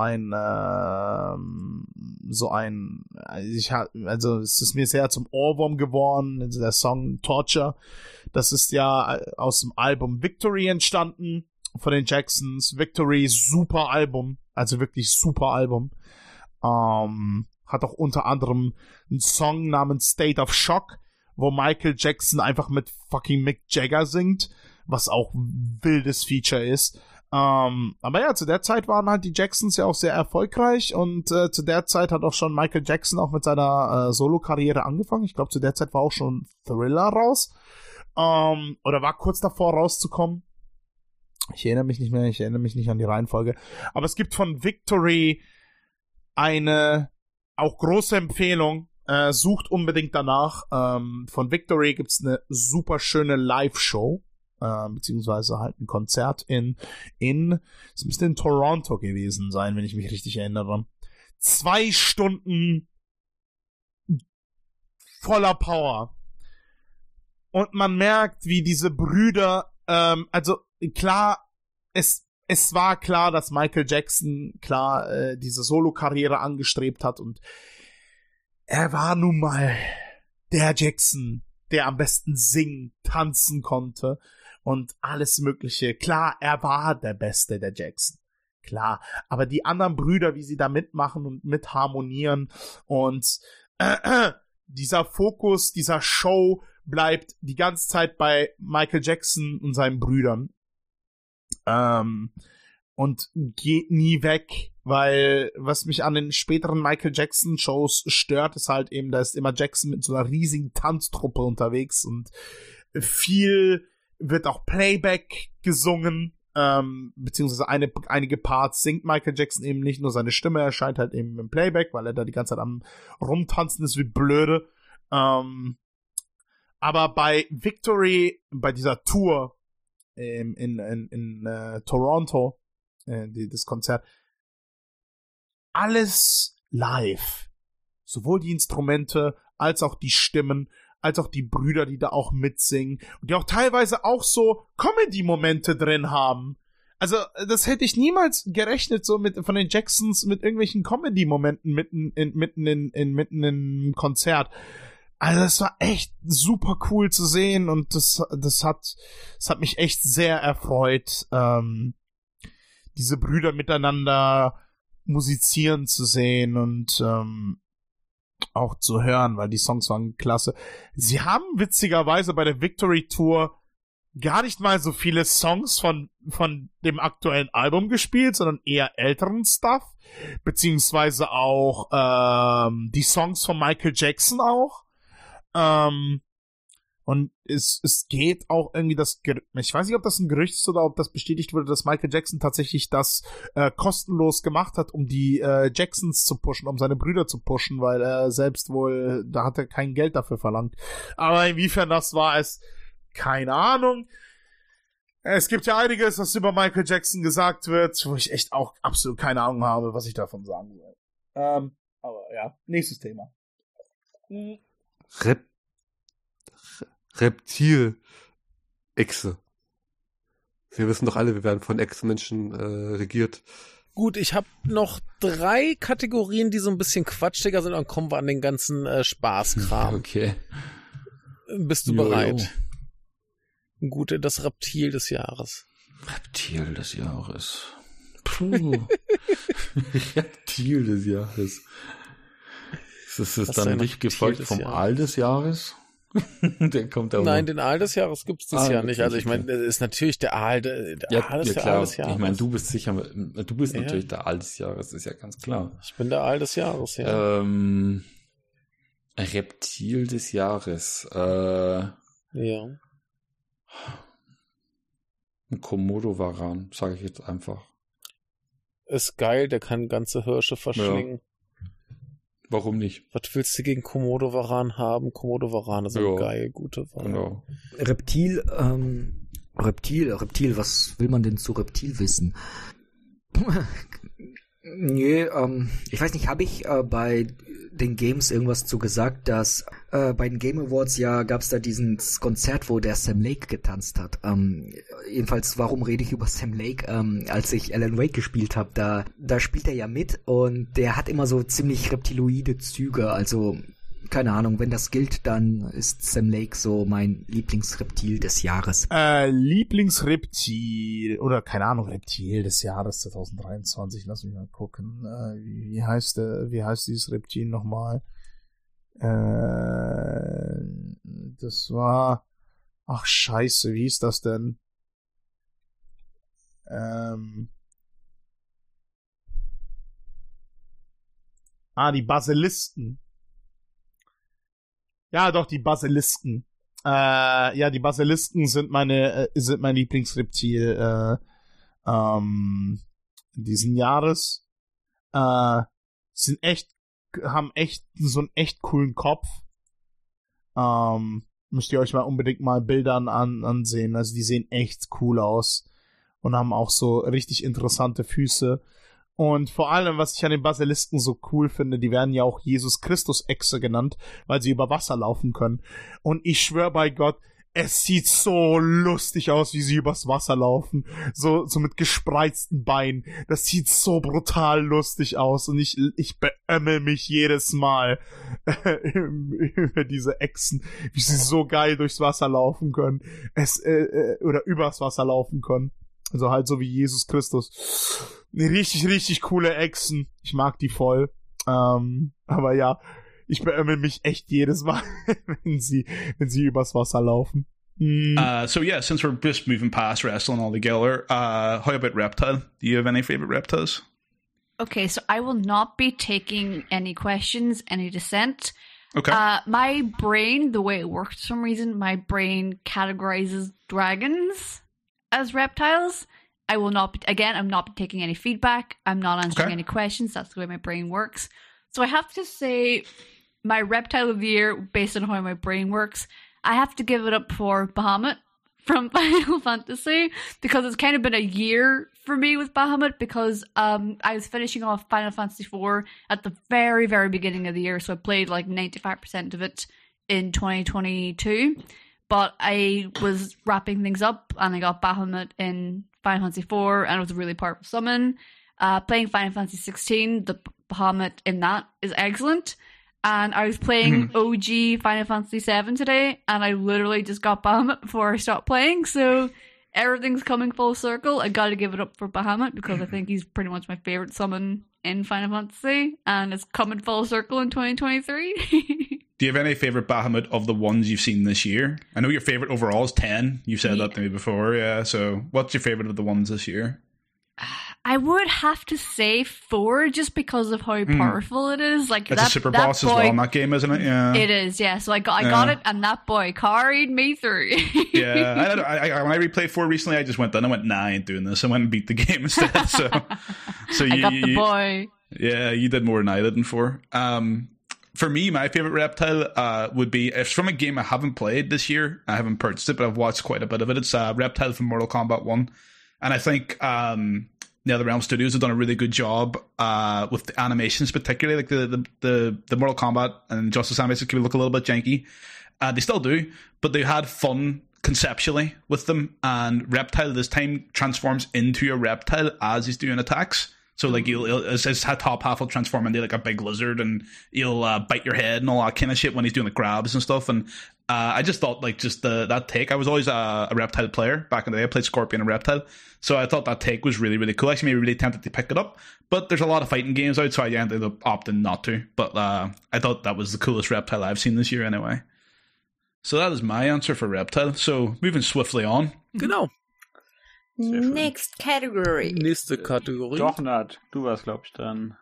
es ist mir sehr zum Ohrwurm geworden, also der Song Torture. Das ist ja aus dem Album Victory entstanden von den Jacksons. Victory, super Album, also wirklich super Album. Hat auch unter anderem einen Song namens State of Shock, wo Michael Jackson einfach mit fucking Mick Jagger singt, was auch ein wildes Feature ist. Aber ja, zu der Zeit waren halt die Jacksons ja auch sehr erfolgreich, und zu der Zeit hat auch schon Michael Jackson auch mit seiner Solo-Karriere angefangen. Ich glaube, zu der Zeit war auch schon Thriller raus. Oder war kurz davor rauszukommen. Ich erinnere mich nicht mehr, ich erinnere mich nicht an die Reihenfolge. Aber es gibt von Victory eine auch große Empfehlung. Sucht unbedingt danach. Von Victory gibt's eine super schöne Live-Show. Beziehungsweise halt ein Konzert es müsste in Toronto gewesen sein, wenn ich mich richtig erinnere. 2 Stunden voller Power. Und man merkt, wie diese Brüder, also klar, es war klar, dass Michael Jackson diese Solo-Karriere angestrebt hat, und er war nun mal der Jackson, der am besten singen, tanzen konnte und alles Mögliche. Klar, er war der Beste, der Jackson. Klar, aber die anderen Brüder, wie sie da mitmachen und mitharmonieren, und dieser Fokus dieser Show bleibt die ganze Zeit bei Michael Jackson und seinen Brüdern. Und geht nie weg, weil was mich an den späteren Michael Jackson Shows stört, ist halt eben, da ist immer Jackson mit so einer riesigen Tanztruppe unterwegs, und viel wird auch Playback gesungen, beziehungsweise einige Parts singt Michael Jackson eben nicht, nur seine Stimme erscheint halt eben im Playback, weil er da die ganze Zeit am Rumtanzen ist wie blöde. Aber bei Victory, bei dieser Tour in Toronto, das Konzert, alles live. Sowohl die Instrumente, als auch die Stimmen, als auch die Brüder, die da auch mitsingen, und die auch teilweise auch so Comedy-Momente drin haben. Also, das hätte ich niemals gerechnet, so von den Jacksons mit irgendwelchen Comedy-Momenten mitten im Konzert. Also, das war echt super cool zu sehen, und das hat mich echt sehr erfreut, diese Brüder miteinander musizieren zu sehen und auch zu hören, weil die Songs waren klasse. Sie haben witzigerweise bei der Victory Tour gar nicht mal so viele Songs von dem aktuellen Album gespielt, sondern eher älteren Stuff, beziehungsweise auch die Songs von Michael Jackson auch. Und es geht auch irgendwie ich weiß nicht, ob das ein Gerücht ist oder ob das bestätigt wurde, dass Michael Jackson tatsächlich das kostenlos gemacht hat, um die Jacksons zu pushen, um seine Brüder zu pushen, weil er selbst wohl, da hat er kein Geld dafür verlangt. Aber inwiefern das war, ist keine Ahnung. Es gibt ja einiges, was über Michael Jackson gesagt wird, wo ich echt auch absolut keine Ahnung habe, was ich davon sagen soll. Aber ja, nächstes Thema. Reptil-Echse. Wir wissen doch alle, wir werden von Echsenmenschen regiert. Gut, ich habe noch 3 Kategorien, die so ein bisschen quatschiger sind, dann kommen wir an den ganzen Spaßkram. Okay. Bist du bereit? Gut, das Reptil des Jahres. Reptil des Jahres. Puh. Reptil des Jahres. Ist das dann nicht gefolgt vom Aal des Jahres? Der kommt da. Nein, den Aal des Jahres gibt's das Jahr nicht. Also ich meine, das ist natürlich der Aal, der Aal ist der Aal des Jahres. Ich meine, du bist natürlich der Aal des Jahres, ist ja ganz klar. Ich bin der Aal des Jahres, ja. Reptil des Jahres. Ja. Ein Komodo-Varan, sage ich jetzt einfach. Ist geil, der kann ganze Hirsche verschlingen. Ja. Warum nicht? Was willst du gegen Komodo-Varan haben? Komodo-Varane sind geil, gute Varan. Genau. Reptil, was will man denn zu Reptil wissen? Nee, ich weiß nicht, habe ich bei den Games irgendwas zu gesagt, dass bei den Game Awards gab's da dieses Konzert, wo der Sam Lake getanzt hat. Jedenfalls, warum rede ich über Sam Lake? Als ich Alan Wake gespielt habe, da spielt er ja mit und der hat immer so ziemlich reptiloide Züge, also keine Ahnung, wenn das gilt, dann ist Sam Lake so mein Lieblingsreptil des Jahres. Lieblingsreptil, oder keine Ahnung, Reptil des Jahres 2023, lass mich mal gucken. Wie heißt dieses Reptil nochmal? Das war, ach scheiße, wie ist das denn? Die Basilisken. Ja, doch, die Basilisken. Die Basilisken sind mein Lieblingsreptil diesen Jahres. Haben echt so einen echt coolen Kopf. Müsst ihr euch mal unbedingt mal Bildern ansehen. Also die sehen echt cool aus und haben auch so richtig interessante Füße. Und vor allem, was ich an den Basilisken so cool finde, die werden ja auch Jesus Christus Echse genannt, weil sie über Wasser laufen können. Und ich schwöre bei Gott, es sieht so lustig aus, wie sie übers Wasser laufen. So mit gespreizten Beinen. Das sieht so brutal lustig aus. Und ich beömmel mich jedes Mal über diese Echsen, wie sie so geil durchs Wasser laufen können. Oder übers Wasser laufen können. Also halt so wie Jesus Christus. Richtig, richtig coole Echsen. Ich mag die voll. Aber ja, ich beömmel mich echt jedes Mal, wenn sie übers Wasser laufen. So yeah, since we're just moving past wrestling altogether, how about reptile? Do you have any favorite reptiles? Okay, so I will not be taking any questions, any dissent. Okay. My brain, the way it works for some reason, my brain categorizes dragons as reptiles. I will not be, again, I'm not taking any feedback. I'm not answering any questions. That's the way my brain works. So I have to say my reptile of the year, based on how my brain works, I have to give it up for Bahamut from Final Fantasy, because it's kind of been a year for me with Bahamut, because I was finishing off Final Fantasy IV at the very, very beginning of the year, so I played like 95% of it in 2022, but I was wrapping things up, and I got Bahamut in Final Fantasy IV, and it was a really powerful summon. Playing Final Fantasy 16, the Bahamut in that is excellent. And I was playing OG Final Fantasy 7 today, and I literally just got Bahamut before I stopped playing, so everything's coming full circle. I gotta give it up for Bahamut, because I think he's pretty much my favorite summon in Final Fantasy, and it's coming full circle in 2023. Do you have any favorite Bahamut of the ones you've seen this year? I know your favorite overall is 10. You said that to me before, yeah. So what's your favorite of the ones this year? I would have to say 4 just because of how powerful it is. Like it's a super boss as well in that game, isn't it? Yeah, it is. Yeah, so I got it, and that boy carried me through. Yeah, when I replayed 4 recently, I just went down. I went, nah, I ain't doing this. I went and beat the game instead. So I got the boy. Yeah, you did more than I did in 4. For me, my favorite reptile would be, it's from a game I haven't played this year. I haven't purchased it, but I've watched quite a bit of it. It's Reptile from Mortal Kombat 1. And I think NetherRealm Studios have done a really good job with the animations, particularly like the Mortal Kombat and Justice animations can look a little bit janky. They still do, but they had fun conceptually with them. And Reptile this time transforms into a reptile as he's doing attacks. So like his top half will transform into like a big lizard, and he'll bite your head and all that kind of shit when he's doing the grabs and stuff. And I just thought like just that take. I was always a reptile player back in the day. I played Scorpion and Reptile, so I thought that take was really, really cool. Actually, made me really tempted to pick it up, but there's a lot of fighting games out, so I ended up opting not to. But I thought that was the coolest reptile I've seen this year anyway. So that is my answer for Reptile. So moving swiftly on. Genau. Next category. Nächste Kategorie. Doch, Nat, du warst, glaube ich, dran.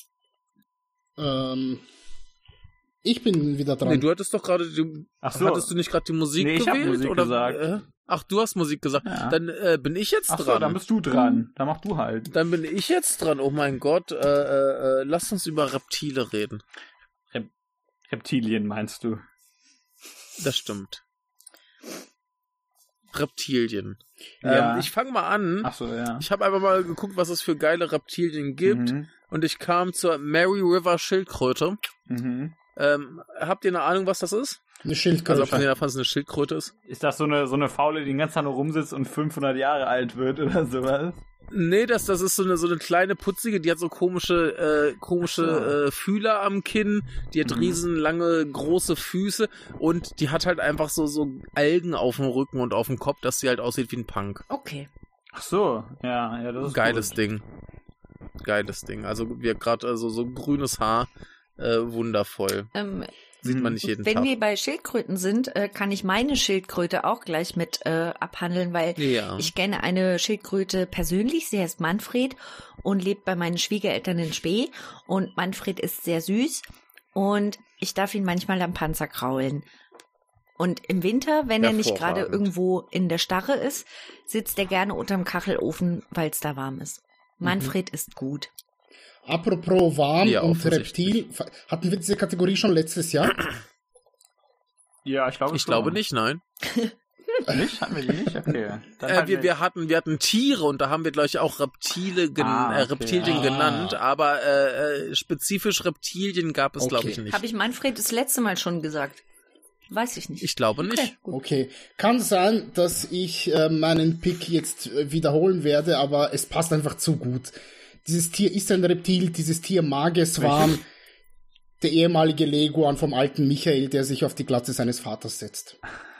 Ich bin wieder dran. Nee, du hattest doch gerade hattest du nicht gerade die Musik gewählt? Ich hab Musik oder gesagt. Ach, du hast Musik gesagt. Ja. Dann bin ich jetzt dran. So, dann bist du dran. Dann mach du halt. Dann bin ich jetzt dran. Oh mein Gott. Lass uns über Reptile reden. Reptilien meinst du? Das stimmt. Reptilien. Ja. Ich fange mal an. Ach so, ja. Ich habe einfach mal geguckt, was es für geile Reptilien gibt. Und ich kam zur Mary River Schildkröte. Habt ihr eine Ahnung, was das ist? Eine Schildkröte. Also, abgesehen davon, dass es eine Schildkröte ist. Ist das so eine Faule, die den ganzen Tag nur rumsitzt und 500 Jahre alt wird oder sowas? Nee, das ist so eine kleine putzige, die hat so komische Fühler am Kinn, die hat riesenlange, große Füße und die hat halt einfach so Algen auf dem Rücken und auf dem Kopf, dass sie halt aussieht wie ein Punk. Okay. Ach so, ja, das ist geiles gut. Ding. Geiles Ding. Also wir gerade so grünes Haar, wundervoll. Sieht man nicht jeden Tag. Wenn wir bei Schildkröten sind, kann ich meine Schildkröte auch gleich mit abhandeln, weil ich kenne eine Schildkröte persönlich. Sie heißt Manfred und lebt bei meinen Schwiegereltern in Spee. Und Manfred ist sehr süß und ich darf ihn manchmal am Panzer kraulen. Und im Winter, wenn er nicht gerade irgendwo in der Starre ist, sitzt er gerne unterm Kachelofen, weil es da warm ist. Manfred ist gut. Apropos warm und Reptil, hatten wir diese Kategorie schon letztes Jahr? Ja, ich glaube nicht, nein. Nicht? Hatten wir die nicht? Okay. Wir hatten Tiere und da haben wir, glaube ich, auch Reptilien genannt, aber spezifisch Reptilien gab es, glaube ich, nicht. Habe ich Manfred das letzte Mal schon gesagt? Weiß ich nicht. Ich glaube nicht. Okay. Kann sein, dass ich meinen Pick jetzt wiederholen werde, aber es passt einfach zu gut. Dieses Tier ist ein Reptil, dieses Tier mag es warm. Der ehemalige Leguan vom alten Michael, der sich auf die Glatze seines Vaters setzt.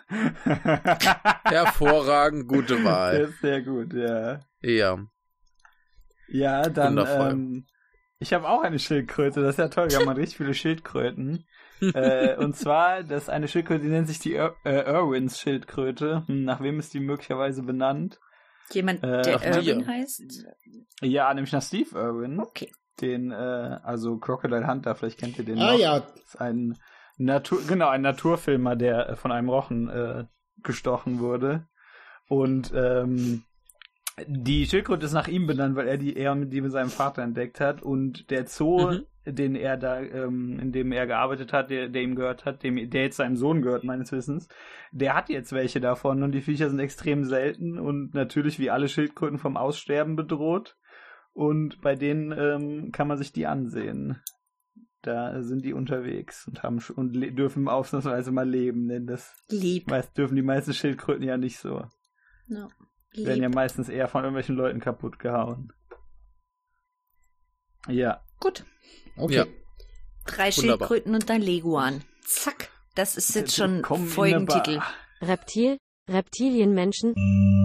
Hervorragend, gute Wahl. Sehr gut, ja. Ja. Ja, dann, ich habe auch eine Schildkröte, das ist ja toll, wir haben richtig viele Schildkröten. Und zwar, das ist eine Schildkröte, die nennt sich die Irwins Schildkröte. Nach wem ist die möglicherweise benannt? Jemand, der Irwin heißt? Ja, nämlich nach Steve Irwin. Okay. Den, also Crocodile Hunter, vielleicht kennt ihr den noch. Ah ja. Das ist ein Naturfilmer, der von einem Rochen gestochen wurde. Und die Schildkröte ist nach ihm benannt, weil er die mit seinem Vater entdeckt hat. Und der Zoo, den er da, in dem er gearbeitet hat, der ihm gehört hat, der jetzt seinem Sohn gehört, meines Wissens, der hat jetzt welche davon und die Viecher sind extrem selten und natürlich wie alle Schildkröten vom Aussterben bedroht. Und bei denen kann man sich die ansehen. Da sind die unterwegs und dürfen ausnahmsweise mal leben, denn das dürfen die meisten Schildkröten ja nicht so. No. Werden ja meistens eher von irgendwelchen Leuten kaputt gehauen. Ja. Gut. Okay. Ja. 3 Schildkröten und ein Leguan. Zack. Das ist jetzt schon Folgentitel. Reptilienmenschen.